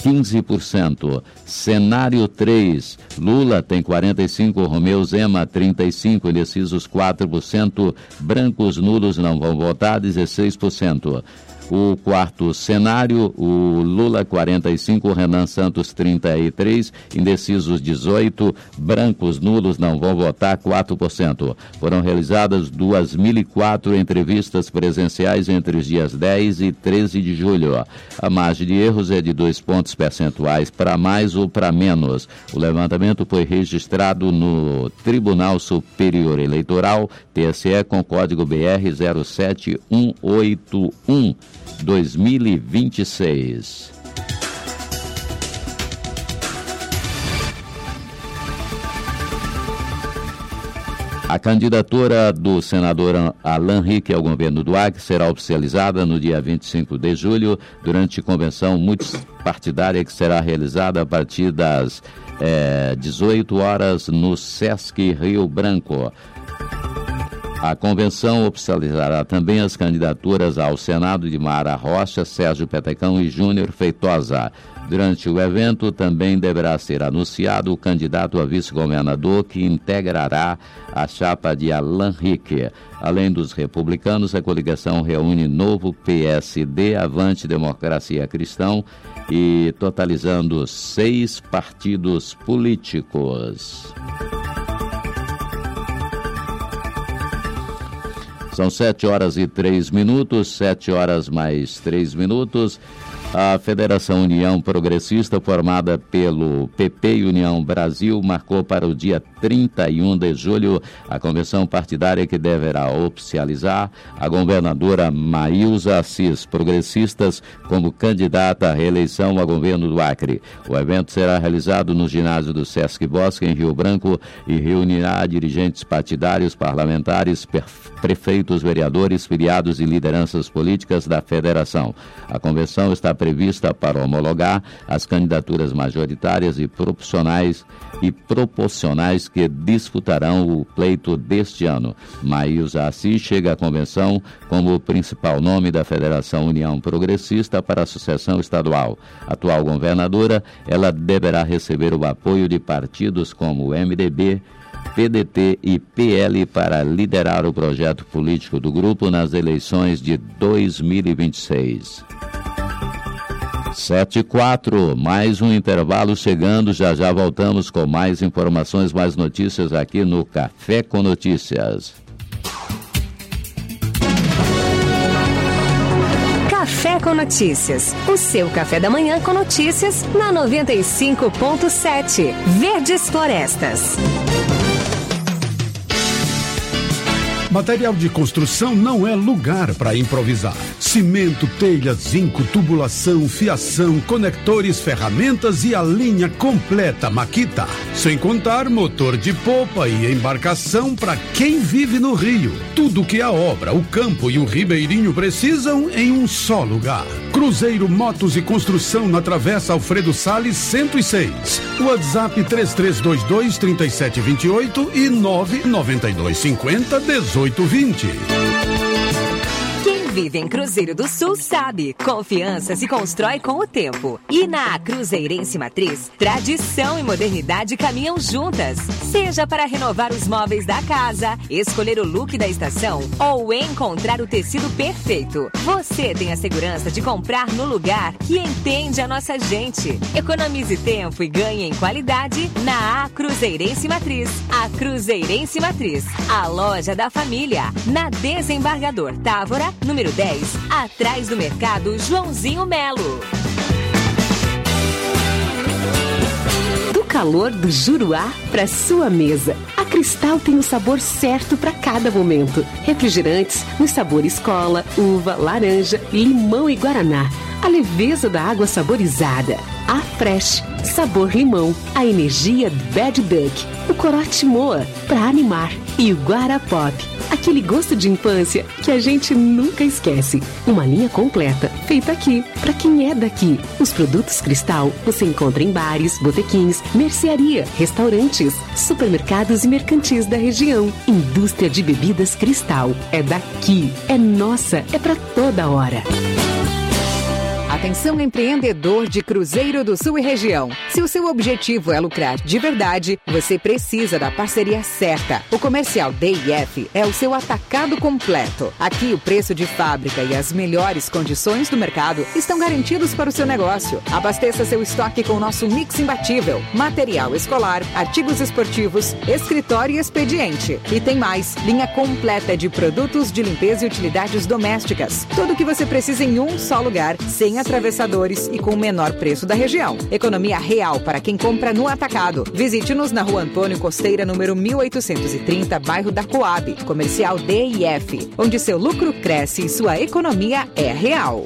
15%. Cenário 3, Lula tem 45, Romeu Zema 35, indecisos 4%, brancos, nulos não vão votar, 16%. O quarto cenário, o Lula 45, Renan Santos 33, indecisos 18, brancos, nulos não vão votar, 4%. Foram realizadas 2.004 entrevistas presenciais entre os dias 10 e 13 de julho. A margem de erros é de 2 pontos percentuais para mais ou para menos. O levantamento foi registrado no Tribunal Superior Eleitoral, TSE, com código BR 07181. 2026. A candidatura do senador Alan Rick ao governo do Acre será oficializada no dia 25 de julho, durante convenção multipartidária que será realizada a partir das 18 horas no Sesc Rio Branco. A convenção oficializará também as candidaturas ao Senado de Mara Rocha, Sérgio Petecão e Júnior Feitosa. Durante o evento também deverá ser anunciado o candidato a vice-governador que integrará a chapa de Alan Rick. Além dos republicanos, a coligação reúne Novo, PSD, Avante, Democracia Cristã e totalizando 6 partidos políticos. São 7 horas e 3 minutos, 7 horas mais 3 minutos. A Federação União Progressista, formada pelo PP e União Brasil, marcou para o dia 31 de julho a convenção partidária que deverá oficializar a governadora Maílza Assis, progressistas, como candidata à reeleição ao governo do Acre. O evento será realizado no ginásio do Sesc Bosque, em Rio Branco, e reunirá dirigentes partidários, parlamentares, prefeitos, vereadores, filiados e lideranças políticas da federação. A convenção está prevista para homologar as candidaturas majoritárias e proporcionais que disputarão o pleito deste ano. Maílza Assis chega à convenção como o principal nome da Federação União Progressista para a sucessão estadual. Atual governadora, ela deverá receber o apoio de partidos como o MDB, PDT e PL para liderar o projeto político do grupo nas eleições de 2026. 7h04, mais um intervalo chegando, já voltamos com mais informações, mais notícias aqui no Café com Notícias. Café com Notícias, o seu café da manhã com notícias na 95.7, Verdes Florestas. Material de construção não é lugar para improvisar. Cimento, telha, zinco, tubulação, fiação, conectores, ferramentas e a linha completa Makita. Sem contar motor de popa e embarcação para quem vive no Rio. Tudo que a obra, o campo e o ribeirinho precisam em um só lugar. Cruzeiro Motos e Construção na Travessa Alfredo Salles 106. WhatsApp 3322-3728 e 99250-1820. Quem vive em Cruzeiro do Sul sabe, confiança se constrói com o tempo. E na Cruzeirense Matriz, tradição e modernidade caminham juntas. Seja para renovar os móveis da casa, escolher o look da estação ou encontrar o tecido perfeito, você tem a segurança de comprar no lugar que entende a nossa gente. Economize tempo e ganhe em qualidade na Cruzeirense Matriz. A Cruzeirense Matriz, a loja da família, na Desembargador Távora, número 10, atrás do mercado Joãozinho Melo. Do calor do Juruá para sua mesa, a Cristal tem o sabor certo para cada momento. Refrigerantes nos sabores cola, uva, laranja, limão e guaraná. A leveza da água saborizada. A Fresh, sabor limão. A energia Bad Duck. O corote Moa, para animar. E o Guarapop, aquele gosto de infância que a gente nunca esquece. Uma linha completa, feita aqui, para quem é daqui. Os produtos Cristal você encontra em bares, botequins, mercearia, restaurantes, supermercados e mercantis da região. Indústria de bebidas Cristal. É daqui, é nossa, é para toda hora. Atenção, empreendedor de Cruzeiro do Sul e região. Se o seu objetivo é lucrar de verdade, você precisa da parceria certa. O Comercial DIF é o seu atacado completo. Aqui o preço de fábrica e as melhores condições do mercado estão garantidos para o seu negócio. Abasteça seu estoque com o nosso mix imbatível. Material escolar, artigos esportivos, escritório e expediente. E tem mais, linha completa de produtos de limpeza e utilidades domésticas. Tudo o que você precisa em um só lugar, sem atravessadores e com o menor preço da região. Economia real para quem compra no atacado. Visite-nos na Rua Antônio Costeira, número 1830, bairro da Coab. Comercial DIF, onde seu lucro cresce e sua economia é real.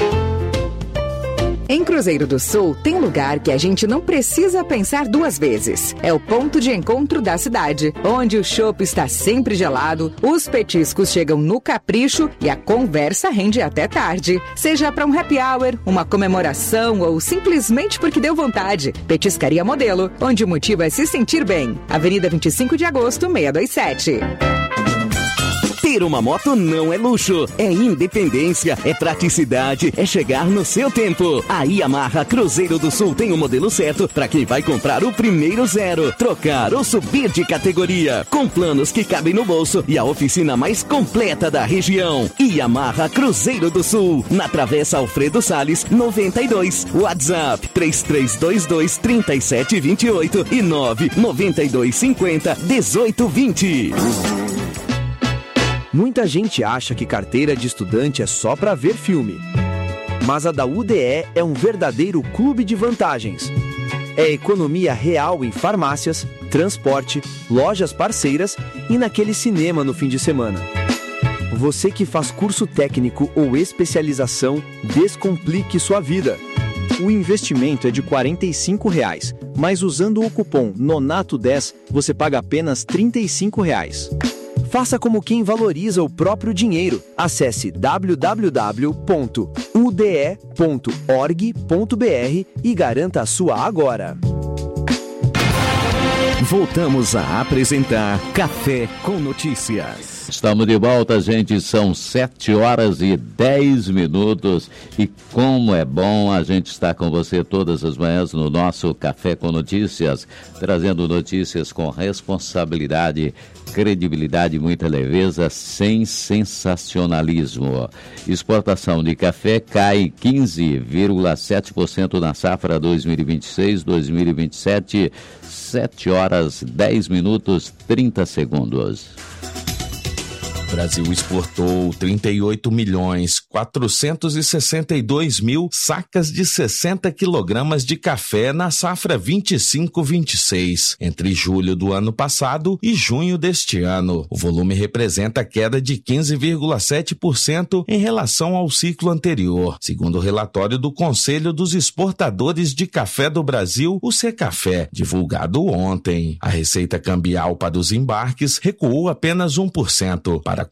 Em Cruzeiro do Sul, tem lugar que a gente não precisa pensar duas vezes. É o ponto de encontro da cidade, onde o chopp está sempre gelado, os petiscos chegam no capricho e a conversa rende até tarde. Seja para um happy hour, uma comemoração ou simplesmente porque deu vontade. Petiscaria Modelo, onde o motivo é se sentir bem. Avenida 25 de Agosto, 627. Ter uma moto não é luxo, é independência, é praticidade, é chegar no seu tempo. A Yamaha Cruzeiro do Sul tem o modelo certo para quem vai comprar o primeiro zero, trocar ou subir de categoria, com planos que cabem no bolso e a oficina mais completa da região. Yamaha Cruzeiro do Sul, na Travessa Alfredo Salles, 92. WhatsApp 3322-3728 e 99250-1820. Muita gente acha que carteira de estudante é só para ver filme. Mas a da UDE é um verdadeiro clube de vantagens. É economia real em farmácias, transporte, lojas parceiras e naquele cinema no fim de semana. Você que faz curso técnico ou especialização, descomplique sua vida. O investimento é de R$ 45, mas usando o cupom NONATO10 você paga apenas R$ 35. Faça como quem valoriza o próprio dinheiro. Acesse www.ude.org.br e garanta a sua agora. Voltamos a apresentar Café com Notícias. Estamos de volta, gente, são 7h10 e como é bom a gente estar com você todas as manhãs no nosso Café com Notícias, trazendo notícias com responsabilidade, credibilidade e muita leveza, sem sensacionalismo. Exportação de café cai 15,7% na safra 2026-2027, 7h10, 30 segundos. O Brasil exportou 38.462.000 sacas de 60 quilogramas de café na safra 25-26, entre julho do ano passado e junho deste ano. O volume representa queda de 15,7% em relação ao ciclo anterior, segundo o relatório do Conselho dos Exportadores de Café do Brasil, o Secafé, divulgado ontem. A receita cambial para os embarques recuou apenas 1%, para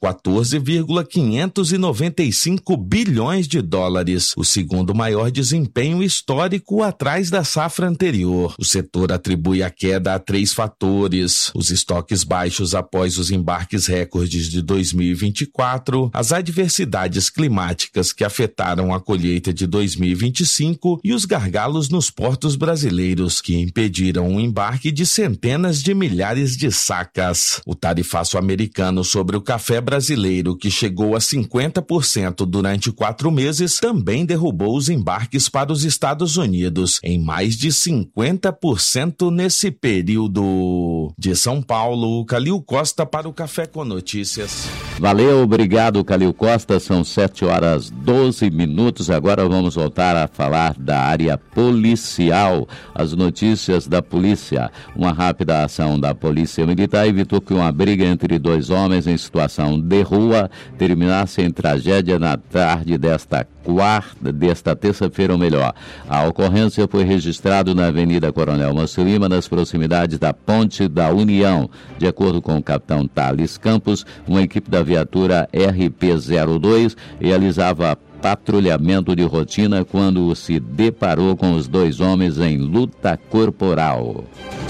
14,595 bilhões de dólares, o segundo maior desempenho histórico atrás da safra anterior. O setor atribui a queda a 3 fatores: os estoques baixos após os embarques recordes de 2024, as adversidades climáticas que afetaram a colheita de 2025 e os gargalos nos portos brasileiros, que impediram o embarque de centenas de milhares de sacas. O tarifaço americano sobre o café brasileiro, que chegou a 50% durante 4 meses, também derrubou os embarques para os Estados Unidos em mais de 50% nesse período. De São Paulo, Calil Costa para o Café com Notícias. Valeu, obrigado, Calil Costa. São 7h12. Agora vamos voltar a falar da área policial. As notícias da polícia. Uma rápida ação da Polícia Militar evitou que uma briga entre 2 homens em situação de rua terminasse em tragédia na tarde desta terça-feira, ou melhor. A ocorrência foi registrada na Avenida Coronel Mâncio Lima, nas proximidades da Ponte da União. De acordo com o capitão Thales Campos, uma equipe da viatura RP-02 realizava patrulhamento de rotina quando se deparou com os 2 homens em luta corporal.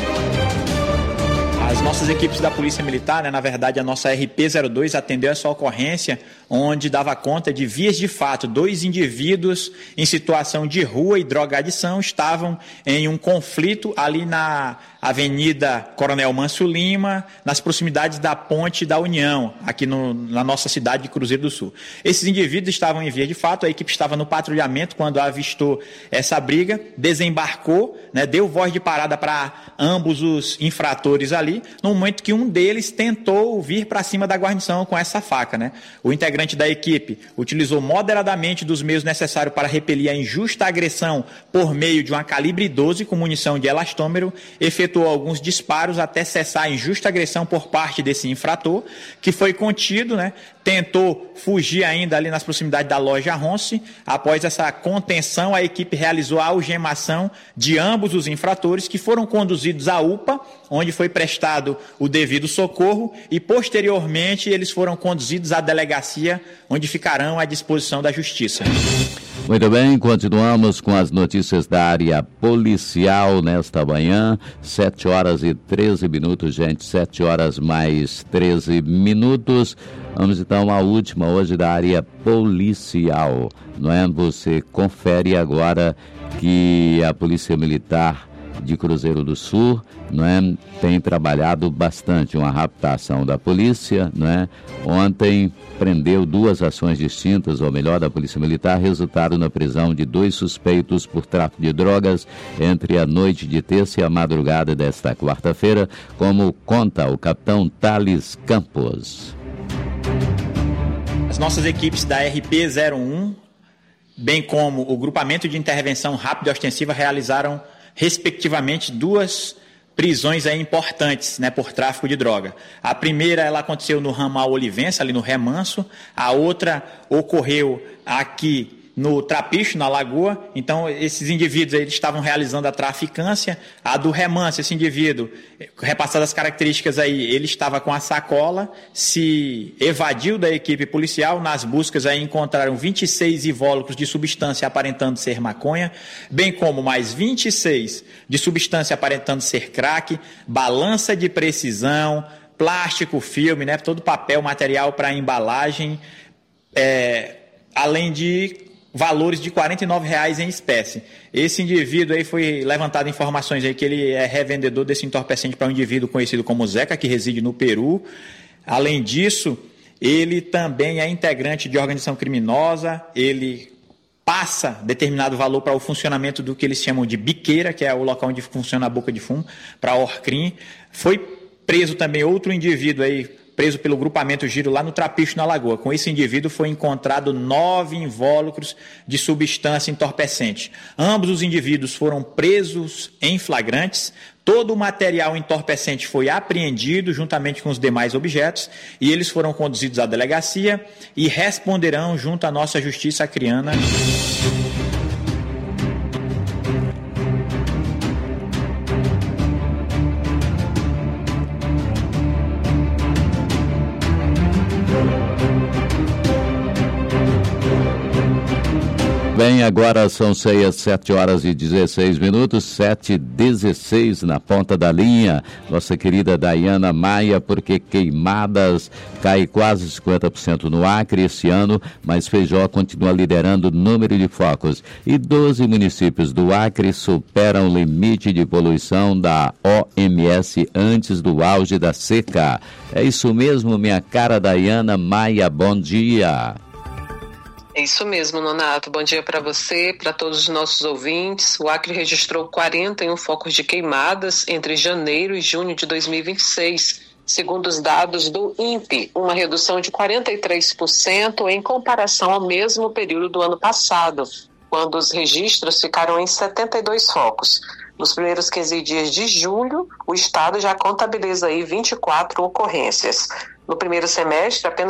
As nossas equipes da Polícia Militar, na verdade a nossa RP-02 atendeu essa ocorrência onde dava conta de vias de fato. 2 indivíduos em situação de rua e drogadição estavam em um conflito ali na Avenida Coronel Mâncio Lima, nas proximidades da Ponte da União, aqui na nossa cidade de Cruzeiro do Sul. Esses indivíduos estavam em via de fato, a equipe estava no patrulhamento quando avistou essa briga, desembarcou, deu voz de parada para ambos os infratores ali, no momento que um deles tentou vir para cima da guarnição com essa faca. O integrante da equipe utilizou moderadamente dos meios necessários para repelir a injusta agressão por meio de uma calibre 12 com munição de elastômero, efetuou alguns disparos até cessar a injusta agressão por parte desse infrator, que foi contido, tentou fugir ainda ali nas proximidades da loja Ronce. Após essa contenção, a equipe realizou a algemação de ambos os infratores, que foram conduzidos à UPA, onde foi prestado o devido socorro, e posteriormente eles foram conduzidos à delegacia, onde ficarão à disposição da Justiça. Muito bem, continuamos com as notícias da área policial nesta manhã, 7h13, gente, 7h mais 13 minutos. Vamos então à última hoje da área policial, Você confere agora que a Polícia Militar de Cruzeiro do Sul, tem trabalhado bastante. Uma raptação da polícia, Ontem prendeu 2 ações distintas, ou melhor, da Polícia Militar, resultado na prisão de 2 suspeitos por tráfico de drogas entre a noite de terça e a madrugada desta quarta-feira, como conta o capitão Thales Campos. As nossas equipes da RP-01, bem como o Grupamento de Intervenção Rápida e Ostensiva, realizaram respectivamente 2 prisões importantes, por tráfico de droga. A primeira, ela aconteceu no ramal Olivença, ali no Remanso. A outra ocorreu aqui no Trapicho, na Lagoa. Então, esses indivíduos eles estavam realizando a traficância. A do Remanso, esse indivíduo, repassadas as características aí, ele estava com a sacola, se evadiu da equipe policial. Nas buscas aí encontraram 26 invólucros de substância aparentando ser maconha, bem como mais 26 de substância aparentando ser crack, balança de precisão, plástico, filme, todo papel, material para embalagem, além de valores de R$ 49,00 em espécie. Esse indivíduo aí foi levantado informações aí que ele é revendedor desse entorpecente para um indivíduo conhecido como Zeca, que reside no Peru. Além disso, ele também é integrante de organização criminosa, ele passa determinado valor para o funcionamento do que eles chamam de biqueira, que é o local onde funciona a boca de fumo, para a Orcrim. Foi preso também outro indivíduo aí preso pelo grupamento Giro lá no Trapicho, na Lagoa. Com esse indivíduo foi encontrado 9 invólucros de substância entorpecente. Ambos os indivíduos foram presos em flagrantes. Todo o material entorpecente foi apreendido juntamente com os demais objetos e eles foram conduzidos à delegacia e responderão junto à nossa Justiça Acreana. Bem, agora são 7 horas e 16 minutos, 7h16 na ponta da linha. Nossa querida Dayana Maia, porque queimadas cai quase 50% no Acre esse ano, mas Feijó continua liderando o número de focos. E 12 municípios do Acre superam o limite de poluição da OMS antes do auge da seca. É isso mesmo, minha cara Dayana Maia, bom dia. É isso mesmo, Nonato. Bom dia para você, para todos os nossos ouvintes. O Acre registrou 41 focos de queimadas entre janeiro e junho de 2026, segundo os dados do INPE, uma redução de 43% em comparação ao mesmo período do ano passado, quando os registros ficaram em 72 focos. Nos primeiros 15 dias de julho, o estado já contabiliza aí 24 ocorrências. No primeiro semestre, apenas